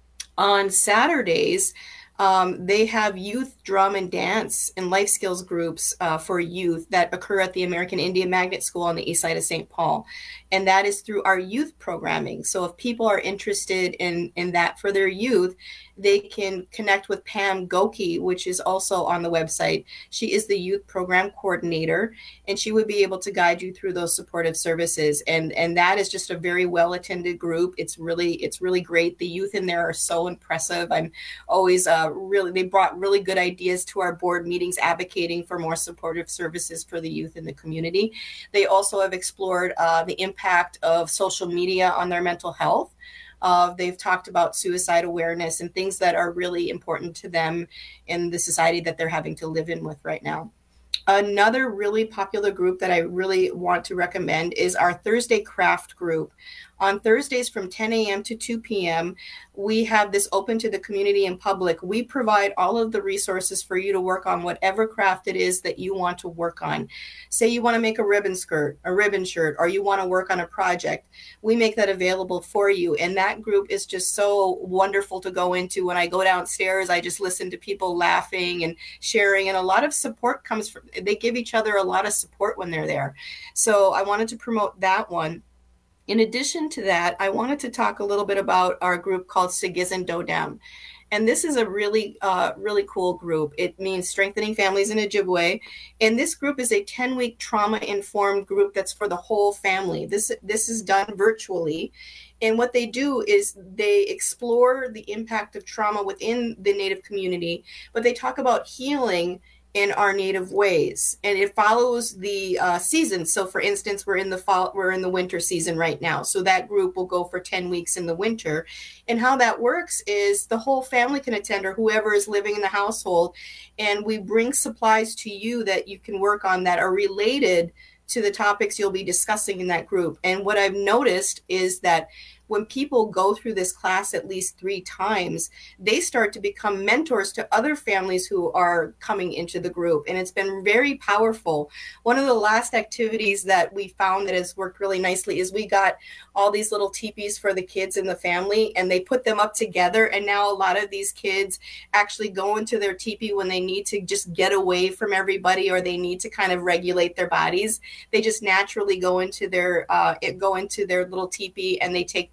On Saturdays, Um, they have youth drum and dance and life skills groups uh, for youth that occur at the American Indian Magnet School on the east side of Saint Paul. And that is through our youth programming. So if people are interested in, in that for their youth, they can connect with Pam Goki, which is also on the website. She is the youth program coordinator, and she would be able to guide you through those supportive services. And, and that is just a very well-attended group. It's really, it's really great. The youth in there are so impressive. I'm always uh, really, they brought really good ideas to our board meetings advocating for more supportive services for the youth in the community. They also have explored uh, the impact of social media on their mental health. Uh, they've talked about suicide awareness and things that are really important to them in the society that they're having to live in with right now. Another really popular group that I really want to recommend is our Thursday craft group. On Thursdays from ten a.m. to two p.m., we have this open to the community and public. We provide all of the resources for you to work on whatever craft it is that you want to work on. Say you want to make a ribbon skirt, a ribbon shirt, or you want to work on a project. We make that available for you. And that group is just so wonderful to go into. When I go downstairs, I just listen to people laughing and sharing. And a lot of support comes from, they give each other a lot of support when they're there. So I wanted to promote that one. In addition to that, I wanted to talk a little bit about our group called Sigizin Dodam. And this is a really, uh, really cool group. It means Strengthening Families in Ojibwe. And this group is a ten-week trauma-informed group that's for the whole family. This, this is done virtually. And what they do is they explore the impact of trauma within the Native community, but they talk about healing in our native ways, and it follows the uh, seasons. So for instance, we're in the fall, we're in the winter season right now. So that group will go for ten weeks in the winter. And how that works is the whole family can attend, or whoever is living in the household. And we bring supplies to you that you can work on that are related to the topics you'll be discussing in that group. And what I've noticed is that when people go through this class at least three times, they start to become mentors to other families who are coming into the group. And it's been very powerful. One of the last activities that we found that has worked really nicely is we got all these little teepees for the kids in the family, and they put them up together. And now a lot of these kids actually go into their teepee when they need to just get away from everybody, or they need to kind of regulate their bodies. They just naturally go into their uh, go into their little teepee, and they take their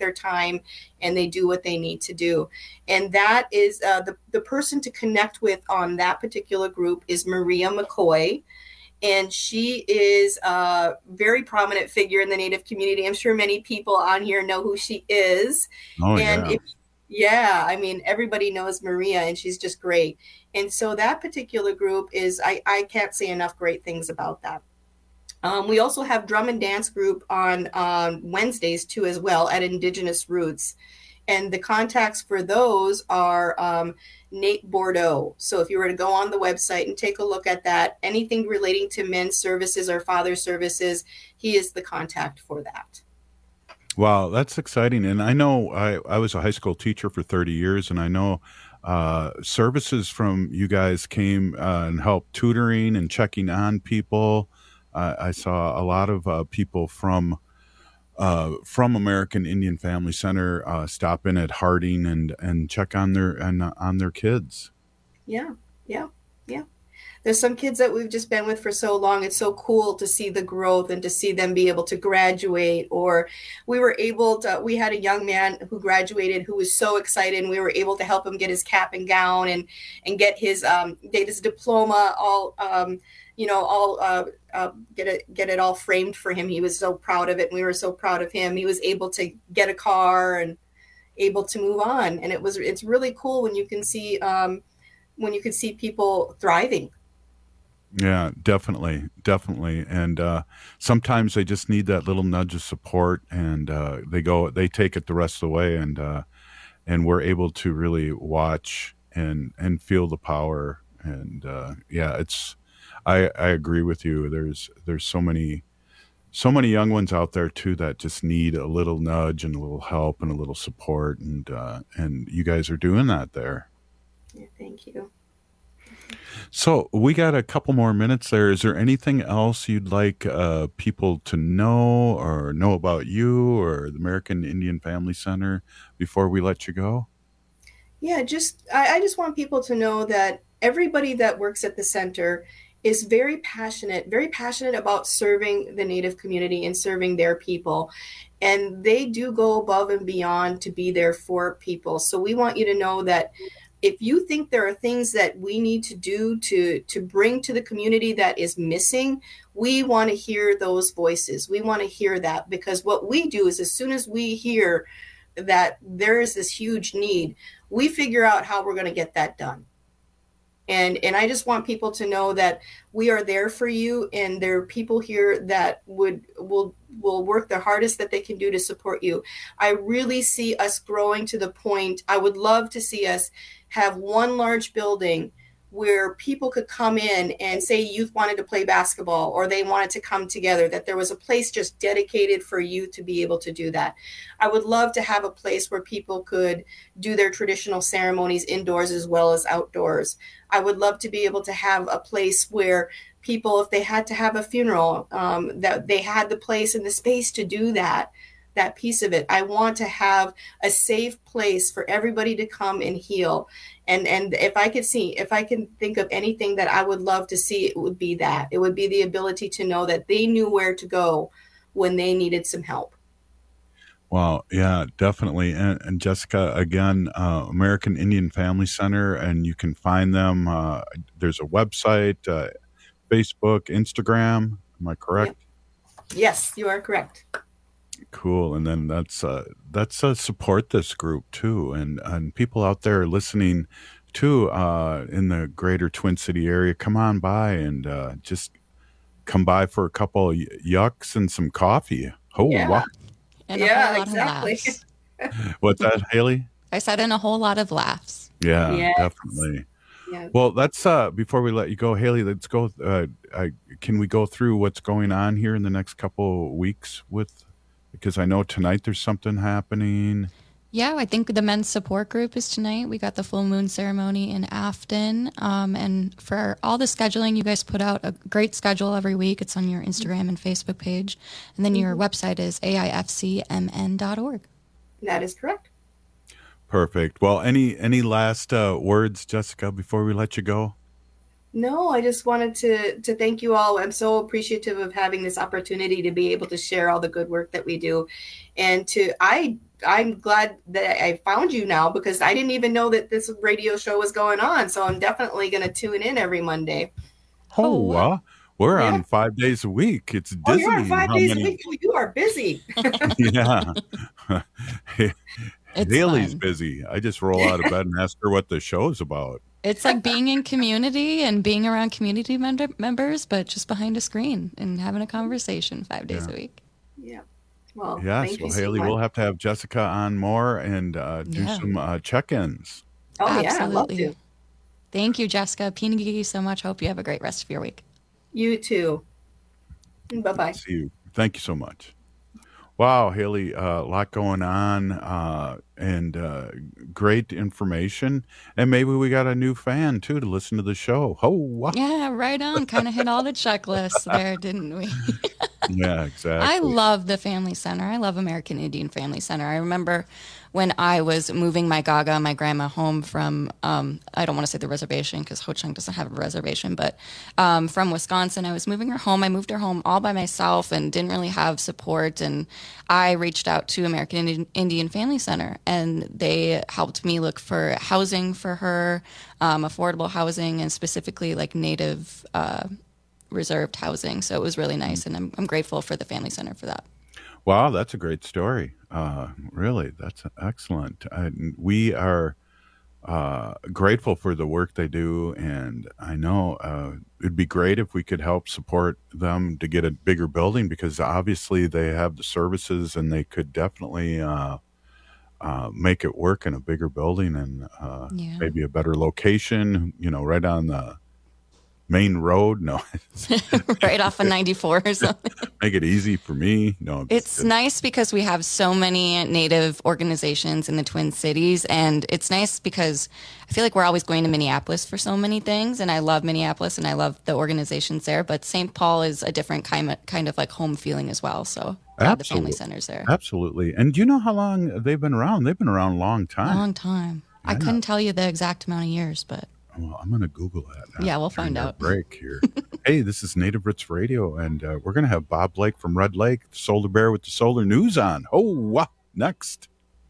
their time and they do what they need to do. And that is uh, the, the person to connect with on that particular group is Maria McCoy. And she is a very prominent figure in the Native community. I'm sure many people on here know who she is. Oh, and yeah. If, yeah, I mean, everybody knows Maria, and she's just great. And so that particular group is, I, I can't say enough great things about that. Um, we also have drum and dance group on um, Wednesdays too, as well, at Indigenous Roots. And the contacts for those are um, Nate Bordeaux. So if you were to go on the website and take a look at that, anything relating to men's services or father services, he is the contact for that. Wow, that's exciting. And I know I, I was a high school teacher for thirty years, and I know uh, services from you guys came uh, and helped tutoring and checking on people. Uh, I saw a lot of uh, people from uh, from American Indian Family Center uh, stop in at Harding and, and check on their and uh, on their kids. Yeah, yeah, yeah. There's some kids that we've just been with for so long. It's so cool to see the growth and to see them be able to graduate. Or we were able to, we had a young man who graduated who was so excited, and we were able to help him get his cap and gown and, and get his, um, get his diploma all, um, you know, all, uh, uh, get it, get it all framed for him. He was so proud of it. And we were so proud of him. He was able to get a car and able to move on. And it was, it's really cool when you can see, um, when you can see people thriving. Yeah, definitely, definitely. And uh, sometimes they just need that little nudge of support, and uh, they go, they take it the rest of the way, and uh, and we're able to really watch and and feel the power. And uh, yeah, it's, I I agree with you. There's there's so many so many young ones out there too that just need a little nudge and a little help and a little support, and uh, and you guys are doing that there. Yeah, thank you. So we got a couple more minutes there. Is there anything else you'd like uh, people to know or know about you or the American Indian Family Center before we let you go? Yeah, just I, I just want people to know that everybody that works at the center is very passionate, very passionate about serving the Native community and serving their people. And they do go above and beyond to be there for people. So we want you to know that if you think there are things that we need to do to, to bring to the community that is missing, we want to hear those voices. We want to hear that, because what we do is as soon as we hear that there is this huge need, we figure out how we're going to get that done. And, and I just want people to know that we are there for you, and there are people here that would will will work the hardest that they can do to support you. I really see us growing to the point, I would love to see us have one large building where people could come in and say youth wanted to play basketball or they wanted to come together, that there was a place just dedicated for youth to be able to do that. I would love to have a place where people could do their traditional ceremonies indoors as well as outdoors. I would love to be able to have a place where people, if they had to have a funeral, um, that they had the place and the space to do that. That piece of it. I want to have a safe place for everybody to come and heal. And and if I could see, if I can think of anything that I would love to see, it would be that. It would be the ability to know that they knew where to go when they needed some help. Well, yeah, definitely. And, and Jessica, again, uh, American Indian Family Center, and you can find them. Uh, there's a website, uh, Facebook, Instagram. Am I correct? Yep. Yes, you are correct. Cool. And then that's uh that's uh support this group too, and and people out there listening too uh in the greater Twin City area, come on by and uh just come by for a couple of yucks and some coffee. Oh yeah, wow. And a yeah whole lot exactly. of laughs. What's that, Haley? I said, and a whole lot of laughs. Yeah, Yes. definitely. Yeah. Well, that's uh before we let you go, Haley, let's go uh I, can we go through what's going on here in the next couple of weeks with, because I know tonight there's something happening. Yeah, I think the men's support group is tonight. We got the full moon ceremony in Afton. Um, and for all the scheduling, you guys put out a great schedule every week. It's on your Instagram and Facebook page. And then your website is A I F C M N dot org. That is correct. Perfect. Well, any any last uh, words, Jessica, before we let you go? No, I just wanted to to thank you all. I'm so appreciative of having this opportunity to be able to share all the good work that we do. And to I I'm glad that I found you now because I didn't even know that this radio show was going on. So I'm definitely going to tune in every Monday. Oh, wow. We're yeah. on five days a week. It's oh, dizzying. You're on five how days many... a week. Oh, you are busy. Yeah. It's Haley's fun. busy. I just roll out of bed and ask her what the show's about. It's like being in community and being around community mem- members, but just behind a screen and having a conversation five days Yeah. a week. Yeah. Well, Yes. thank Well, you so Haley, much. we'll have to have Jessica on more and uh, do Yeah. some uh, check-ins. Oh, yeah. I'd love Absolutely. to. Thank you, Jessica. Peanut Geeky, so much. Hope you have a great rest of your week. You too. Bye-bye. See you. Thank you so much. Wow, Haley, uh, a lot going on uh, and uh, great information. And maybe we got a new fan, too, to listen to the show. Oh, wow. Yeah, right on. Kind of hit all the checklists there, didn't we? Yeah, exactly. I love the Family Center. I love American Indian Family Center. I remember when I was moving my Gaga, my grandma, home from, um, I don't want to say the reservation because Ho Chunk doesn't have a reservation, but um, from Wisconsin, I was moving her home. I moved her home all by myself and didn't really have support. And I reached out to American Indian, Indian Family Center, and they helped me look for housing for her, um, affordable housing, and specifically like Native uh, reserved housing. So it was really nice, and I'm, I'm grateful for the Family Center for that. Wow, that's a great story. Uh, really, that's excellent. And we are uh, grateful for the work they do, and I know uh, it'd be great if we could help support them to get a bigger building because obviously they have the services and they could definitely uh, uh, make it work in a bigger building and uh, Yeah. maybe a better location, you know, right on the main road. No, Right off of ninety-four or something. make it easy for me. No, It's nice because we have so many Native organizations in the Twin Cities, and it's nice because I feel like we're always going to Minneapolis for so many things, and I love Minneapolis and I love the organizations there, but Saint Paul is a different kind of, kind of like home feeling as well, so glad the Family Center's there. Absolutely. And do you know how long they've been around? They've been around a long A time. long time. I, I know. couldn't tell you the exact amount of years, but Well, I'm going to Google that now. yeah, we'll during find our out. break here. Hey, this is Native Roots Radio, and uh, we're going to have Bob Blake from Red Lake, the Solar Bear with the Solar News on. Oh, wow. Next.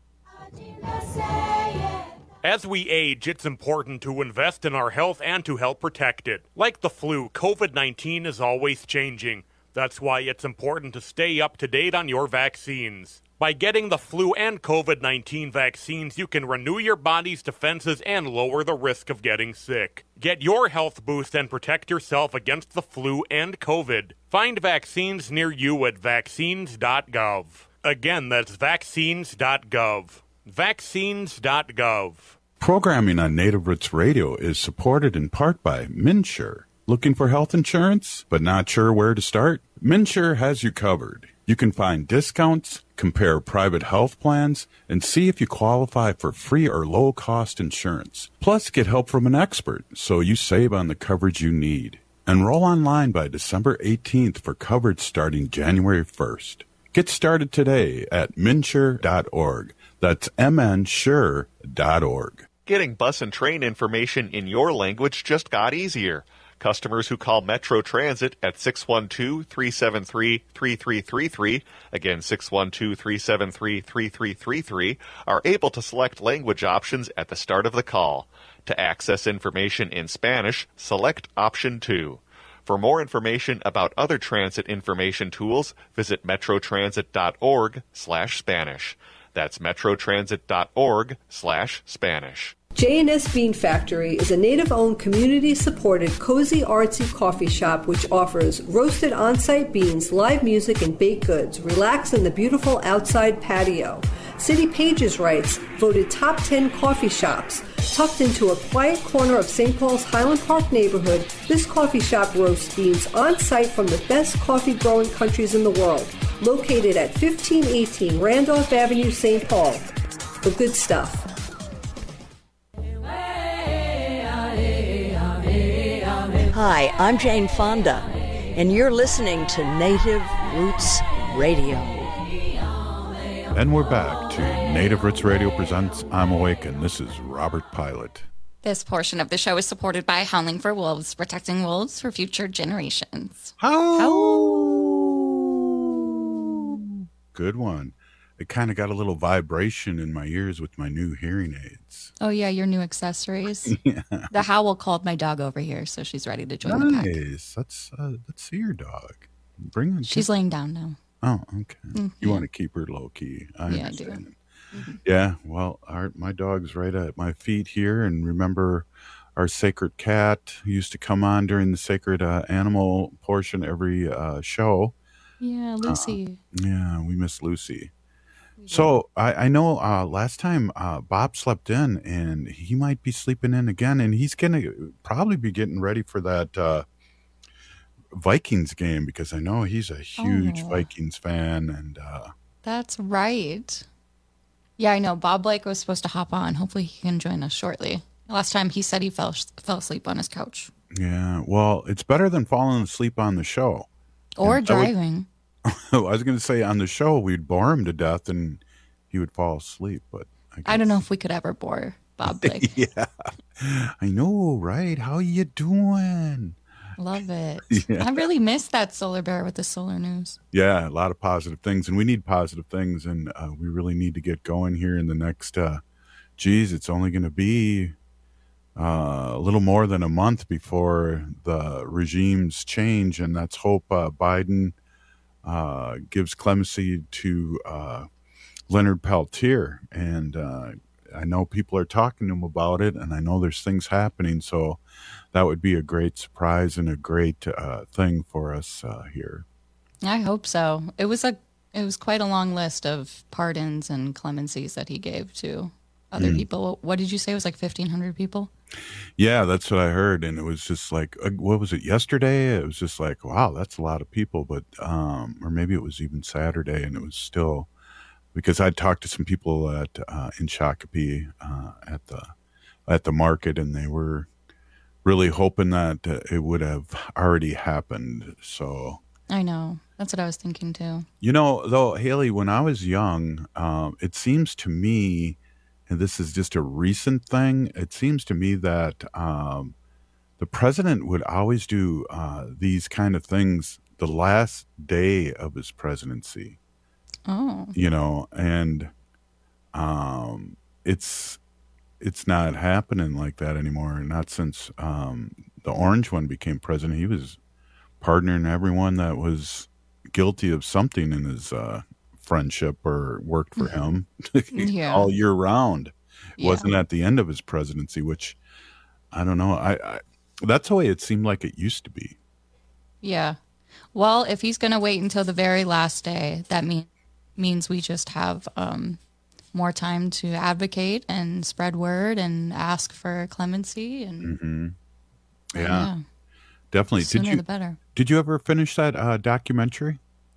As we age, it's important to invest in our health and to help protect it. Like the flu, COVID nineteen is always changing. That's why it's important to stay up to date on your vaccines. By getting the flu and COVID nineteen vaccines, you can renew your body's defenses and lower the risk of getting sick. Get your health boost and protect yourself against the flu and COVID. Find vaccines near you at vaccines dot gov. Again, that's vaccines dot gov. vaccines dot gov. Programming on Native Roots Radio is supported in part by MNsure. Looking for health insurance, but not sure where to start? MNsure has you covered. You can find discounts, compare private health plans, and see if you qualify for free or low-cost insurance. Plus, get help from an expert so you save on the coverage you need. Enroll online by December eighteenth for coverage starting January first. Get started today at mnsure dot org. That's m n sure dot org. Getting bus and train information in your language just got easier. Customers who call Metro Transit at six one two, three seven three, three three three three, again six one two, three seven three, three three three three, are able to select language options at the start of the call. To access information in Spanish, select option two. For more information about other transit information tools, visit metrotransit.org slash Spanish. That's metrotransit.org slash Spanish. J and S Bean Factory is a native-owned, community-supported, cozy, artsy coffee shop which offers roasted on-site beans, live music, and baked goods. Relax in the beautiful outside patio. City Pages writes, voted top ten coffee shops. Tucked into a quiet corner of Saint Paul's Highland Park neighborhood, this coffee shop roasts beans on-site from the best coffee-growing countries in the world. Located at fifteen eighteen Randolph Avenue, Saint Paul. The good stuff. Hi, I'm Jane Fonda, and you're listening to Native Roots Radio. And we're back to Native Roots Radio presents I'm Awake, and this is Robert Pilot. This portion of the show is supported by Howling for Wolves, protecting wolves for future generations. How? Good one. it kind of got a little vibration in my ears with my new hearing aids. Oh, yeah, your new accessories. Yeah. The Howl called my dog over here, so she's ready to join the pack. Nice. Let's, uh, let's see your dog. Bring her. She's laying down now. Oh, okay. Mm, you yeah. want to keep her low key. I Yeah, I understand. do. Mhm. Yeah, well, our, my dog's right at my feet here. And remember, our sacred cat used to come on during the sacred uh, animal portion every uh, show. Yeah, Lucy. Uh, yeah, we miss Lucy. So I, I know uh, last time uh, Bob slept in, and he might be sleeping in again, and he's going to probably be getting ready for that uh, Vikings game, because I know he's a huge Oh. Vikings fan. And uh, That's right. Yeah, I know. Bob Blake was supposed to hop on. Hopefully he can join us shortly. Last time he said he fell fell asleep on his couch. yeah, well, it's better than falling asleep on the show. Or And I would- driving. I was going to say on the show we'd bore him to death and he would fall asleep, but I don't know if we could ever bore Bob Blake. yeah, I know, right? How you doing? Love it. Yeah. I really missed that solar bear with the solar news. Yeah, a lot of positive things, and we need positive things, and uh, we really need to get going here in the next. Uh, geez, it's only going to be uh, a little more than a month before the regimes change, and let's hope uh, Biden uh, gives clemency to uh, Leonard Peltier. And uh, I know people are talking to him about it, and I know there's things happening, so that would be a great surprise and a great uh, thing for us uh, here. I hope so. It was a it was quite a long list of pardons and clemencies that he gave to other Mm. people. What did you say? It was like fifteen hundred people? Yeah, that's what I heard, and it was just like, uh, what was it, yesterday? It was just like, wow, that's a lot of people, but um, or maybe it was even Saturday, and it was still, because I talked to some people at uh, in Shakopee uh, at the at the market, and they were really hoping that uh, it would have already happened. So, I know. That's what I was thinking too. you know, though, Haley, when I was young, um, it seems to me, and this is just a recent thing, it seems to me that um, the president would always do uh, these kind of things the last day of his presidency. Oh. You know, and um, it's it's not happening like that anymore. Not since um, the orange one became president. He was pardoning everyone that was guilty of something in his uh, friendship or worked for him Yeah. all year round. It Yeah. wasn't at the end of his presidency, which I don't know. I, I that's the way it seemed like it used to be. Yeah. Well, if he's going to wait until the very last day, that mean, means we just have um, more time to advocate and spread word and ask for clemency. And hmm Yeah, yeah, definitely. sooner Did you the better. did you ever finish that uh, documentary?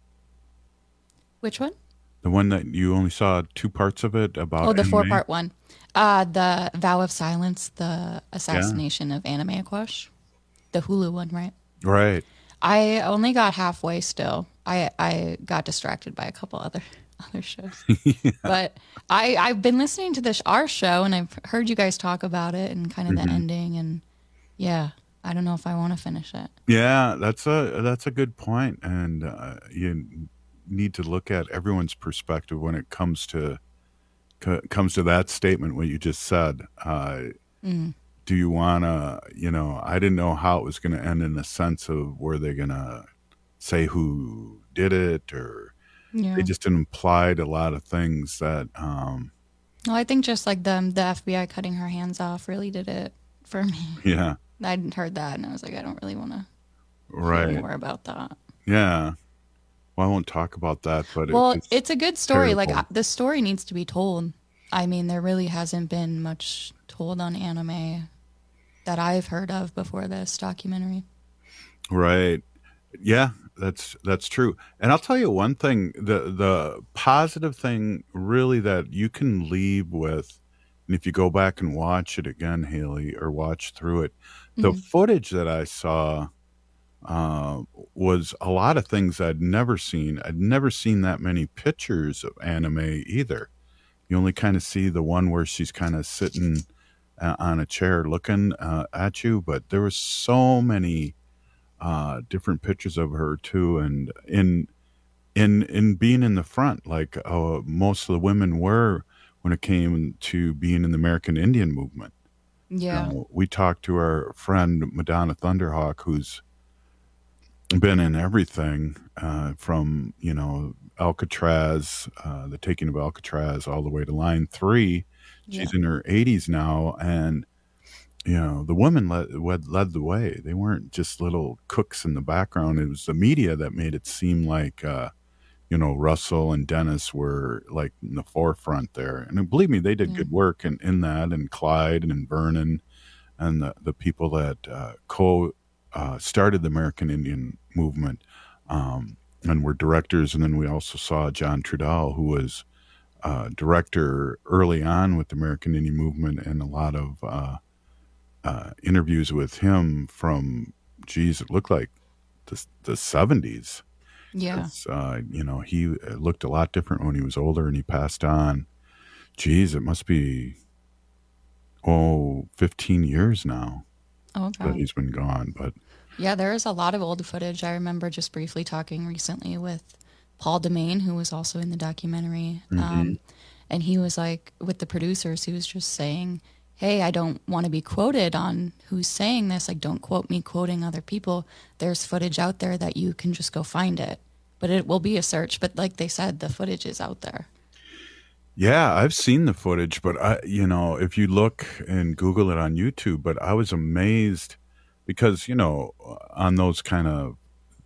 Which one? The one that you only saw two parts of it about? Oh, the anime? four-part one. Uh, the Vow of Silence, the assassination of Anime Aquash. The Hulu one, right? Right. I only got halfway still. I, I got distracted by a couple other other shows. But I, I've been listening to this our show, and I've heard you guys talk about it and kind of Mhm. the ending. And yeah, I don't know if I want to finish it. Yeah, that's a that's a good point, and uh, you need to look at everyone's perspective when it comes to co- comes to that statement. What you just said. Uh, Mm. do you want to? You know, I didn't know how it was going to end in the sense of were they going to say who did it, or Yeah. they just implied a lot of things that. Um, Well, I think just like the, the F B I cutting her hands off really did it for me. yeah. I'd heard that, and I was like, I don't really want to Right. hear more about that. Yeah. Well, I won't talk about that, but it- Well, it's, it's a good story. Like, terrible. I- the story needs to be told. I mean, there really hasn't been much told on anime that I've heard of before this documentary. Right. Yeah, that's that's true. And I'll tell you one thing, the the positive thing really that you can leave with, and if you go back and watch it again, Haley, or watch through it, the Mhm. footage that I saw uh, was a lot of things I'd never seen. I'd never seen that many pictures of anime either. You only kind of see the one where she's kind of sitting uh, on a chair looking uh, at you, but there was so many uh, different pictures of her too, and in in in being in the front, like uh, most of the women were when it came to being in the American Indian movement. Yeah. You know, we talked to our friend Madonna Thunderhawk, who's been in everything uh, from, you know, Alcatraz, uh, the taking of Alcatraz, all the way to Line Three. She's Yeah. in her eighties now, and you know, the women led, led led the way. They weren't just little cooks in the background. It was the media that made it seem like, uh, you know, Russell and Dennis were like in the forefront there. And believe me, they did Yeah. good work in, in that, and Clyde and Vernon and the, the people that uh, co uh, started the American Indian movement um, and were directors. And then we also saw John Trudell, who was uh, director early on with the American Indian movement, and a lot of uh, uh, interviews with him from, geez, it looked like the, the seventies. Yeah. Uh, you know, he looked a lot different when he was older, and he passed on. Geez, it must be, oh, fifteen years now Oh, that God. he's been gone. But Yeah, there is a lot of old footage. I remember just briefly talking recently with Paul Demain, who was also in the documentary. Mhm. Um, and he was like, with the producers, he was just saying, hey, I don't want to be quoted on who's saying this. Like, don't quote me quoting other people. There's footage out there that you can just go find it. But it will be a search. But like they said, the footage is out there. yeah, I've seen the footage, but I, you know, if you look and Google it on YouTube, but I was amazed because, you know, on those kind of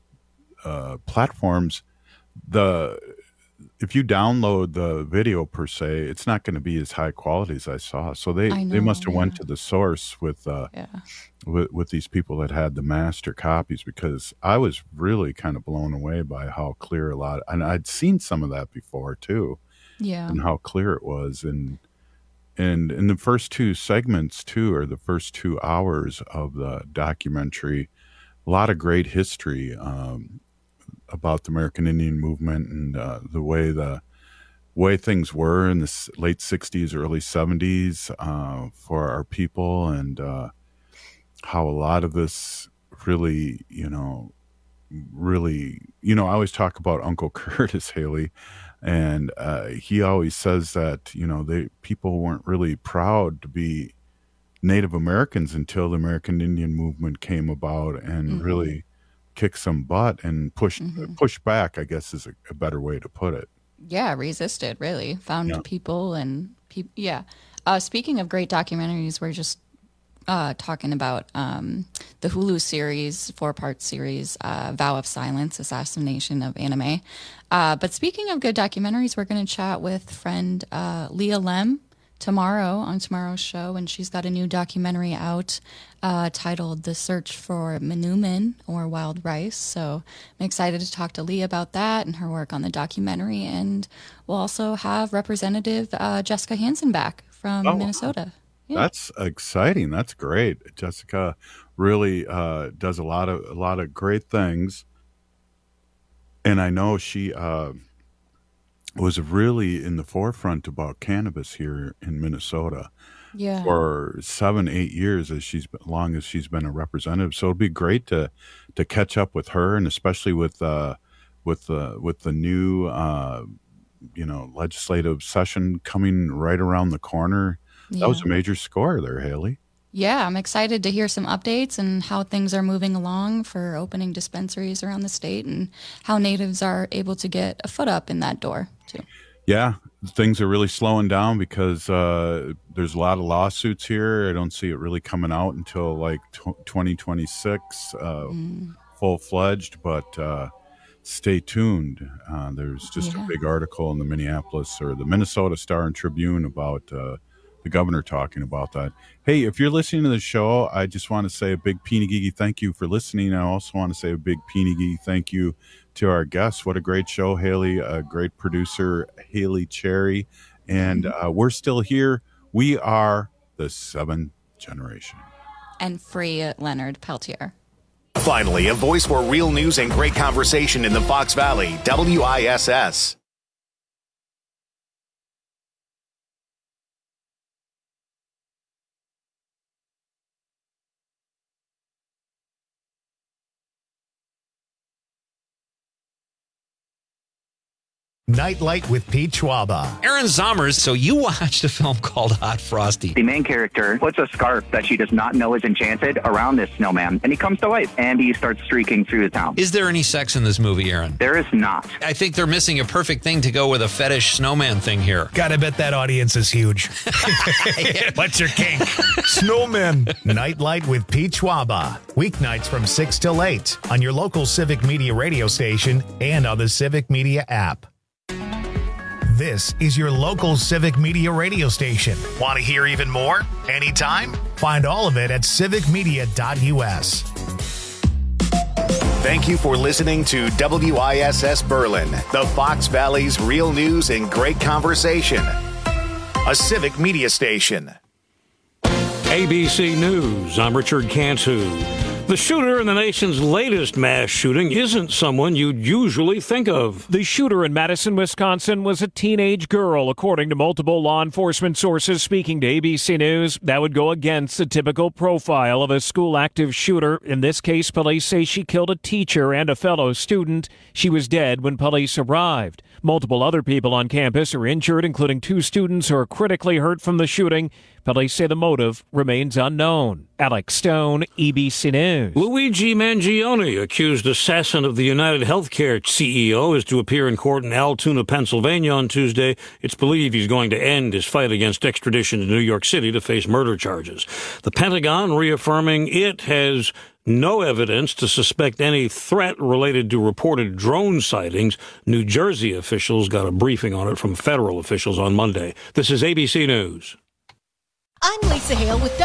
uh, platforms, the if you download the video per se, it's not going to be as high quality as I saw. So they, I they know, must have went yeah. to the source with, uh, Yeah. with with these people that had the master copies, because I was really kind of blown away by how clear a lot, and I'd seen some of that before too, Yeah. and how clear it was. And and in the first two segments too, or the first two hours of the documentary, a lot of great history um, about the American Indian movement, and uh, the way the way things were in the s- late sixties, early seventies uh, for our people, and uh, how a lot of this really, you know, really, you know, I always talk about Uncle Curtis, Haley, and uh, he always says that, you know, they people weren't really proud to be Native Americans until the American Indian movement came about and Mhm. really kicked some butt and pushed Mhm. pushed back, I guess is a, a better way to put it. Yeah, resisted, really. Found Yeah. people and people. Yeah. Uh, speaking of great documentaries, we're just uh, talking about um, the Hulu series, four-part series, uh, Vow of Silence, Assassination of Anime. Uh, but speaking of good documentaries, we're going to chat with friend uh, Leah Lem tomorrow on tomorrow's show, and she's got a new documentary out uh, titled The Search for Menumin, or Wild Rice. So I'm excited to talk to Leah about that and her work on the documentary, and we'll also have Representative uh, Jessica Hansen back from Oh, wow. Minnesota. Yeah. That's exciting. That's great. Jessica really uh, does a lot of a lot of great things, and I know she uh, was really in the forefront about cannabis here in Minnesota Yeah. for seven, eight years as she's been, long as she's been a representative. So it'd be great to to catch up with her, and especially with uh, with the with the new uh, you know legislative session coming right around the corner. That was Yeah. a major score there, Haley. Yeah, I'm excited to hear some updates and how things are moving along for opening dispensaries around the state and how natives are able to get a foot up in that door, too. Yeah, things are really slowing down because uh, there's a lot of lawsuits here. I don't see it really coming out until like tw- twenty twenty-six, uh, Mm. full fledged. But uh, stay tuned. Uh, there's just Yeah. a big article in the Minneapolis or the Minnesota Star and Tribune about uh, the governor talking about that. Hey, if you're listening to the show, I just want to say a big Peeny Geeky thank you for listening. I also want to say a big Peeny Geeky thank you to our guests. What a great show, Haley, a great producer, Haley Cherry. And uh, we're still here. We are the seventh generation. And free Leonard Peltier. Finally, a voice for real news and great conversation in the Fox Valley, W I S S. Nightlight with Pete Schwaba. Aaron Zommers, so you watched a film called Hot Frosty. The main character puts a scarf that she does not know is enchanted around this snowman, and he comes to life, and he starts streaking through the town. Is there any sex in this movie, Aaron? There is not. I think they're missing a perfect thing to go with a fetish snowman thing here. Gotta bet that audience is huge. What's your kink? Snowmen. Nightlight with Pete Schwaba. Weeknights from six till eight on your local Civic Media radio station and on the Civic Media app. This is your local Civic Media radio station. Want to hear even more? Anytime? Find all of it at civic media dot u s. Thank you for listening to W I S S Berlin, the Fox Valley's real news and great conversation. A Civic Media station. A B C News, I'm Richard Cantu. The shooter in the nation's latest mass shooting isn't someone you'd usually think of. The shooter in Madison, Wisconsin was a teenage girl, according to multiple law enforcement sources speaking to A B C News. That would go against the typical profile of a school active shooter. In this case, police say she killed a teacher and a fellow student. She was dead when police arrived. Multiple other people on campus are injured, including two students who are critically hurt from the shooting. Police say the motive remains unknown. Alex Stone, A B C News. Luigi Mangione, accused assassin of the United Healthcare C E O, is to appear in court in Altoona, Pennsylvania on Tuesday. It's believed he's going to end his fight against extradition to New York City to face murder charges. The Pentagon reaffirming it has no evidence to suspect any threat related to reported drone sightings. New Jersey officials got a briefing on it from federal officials on Monday. This is A B C News. I'm Lisa Hale with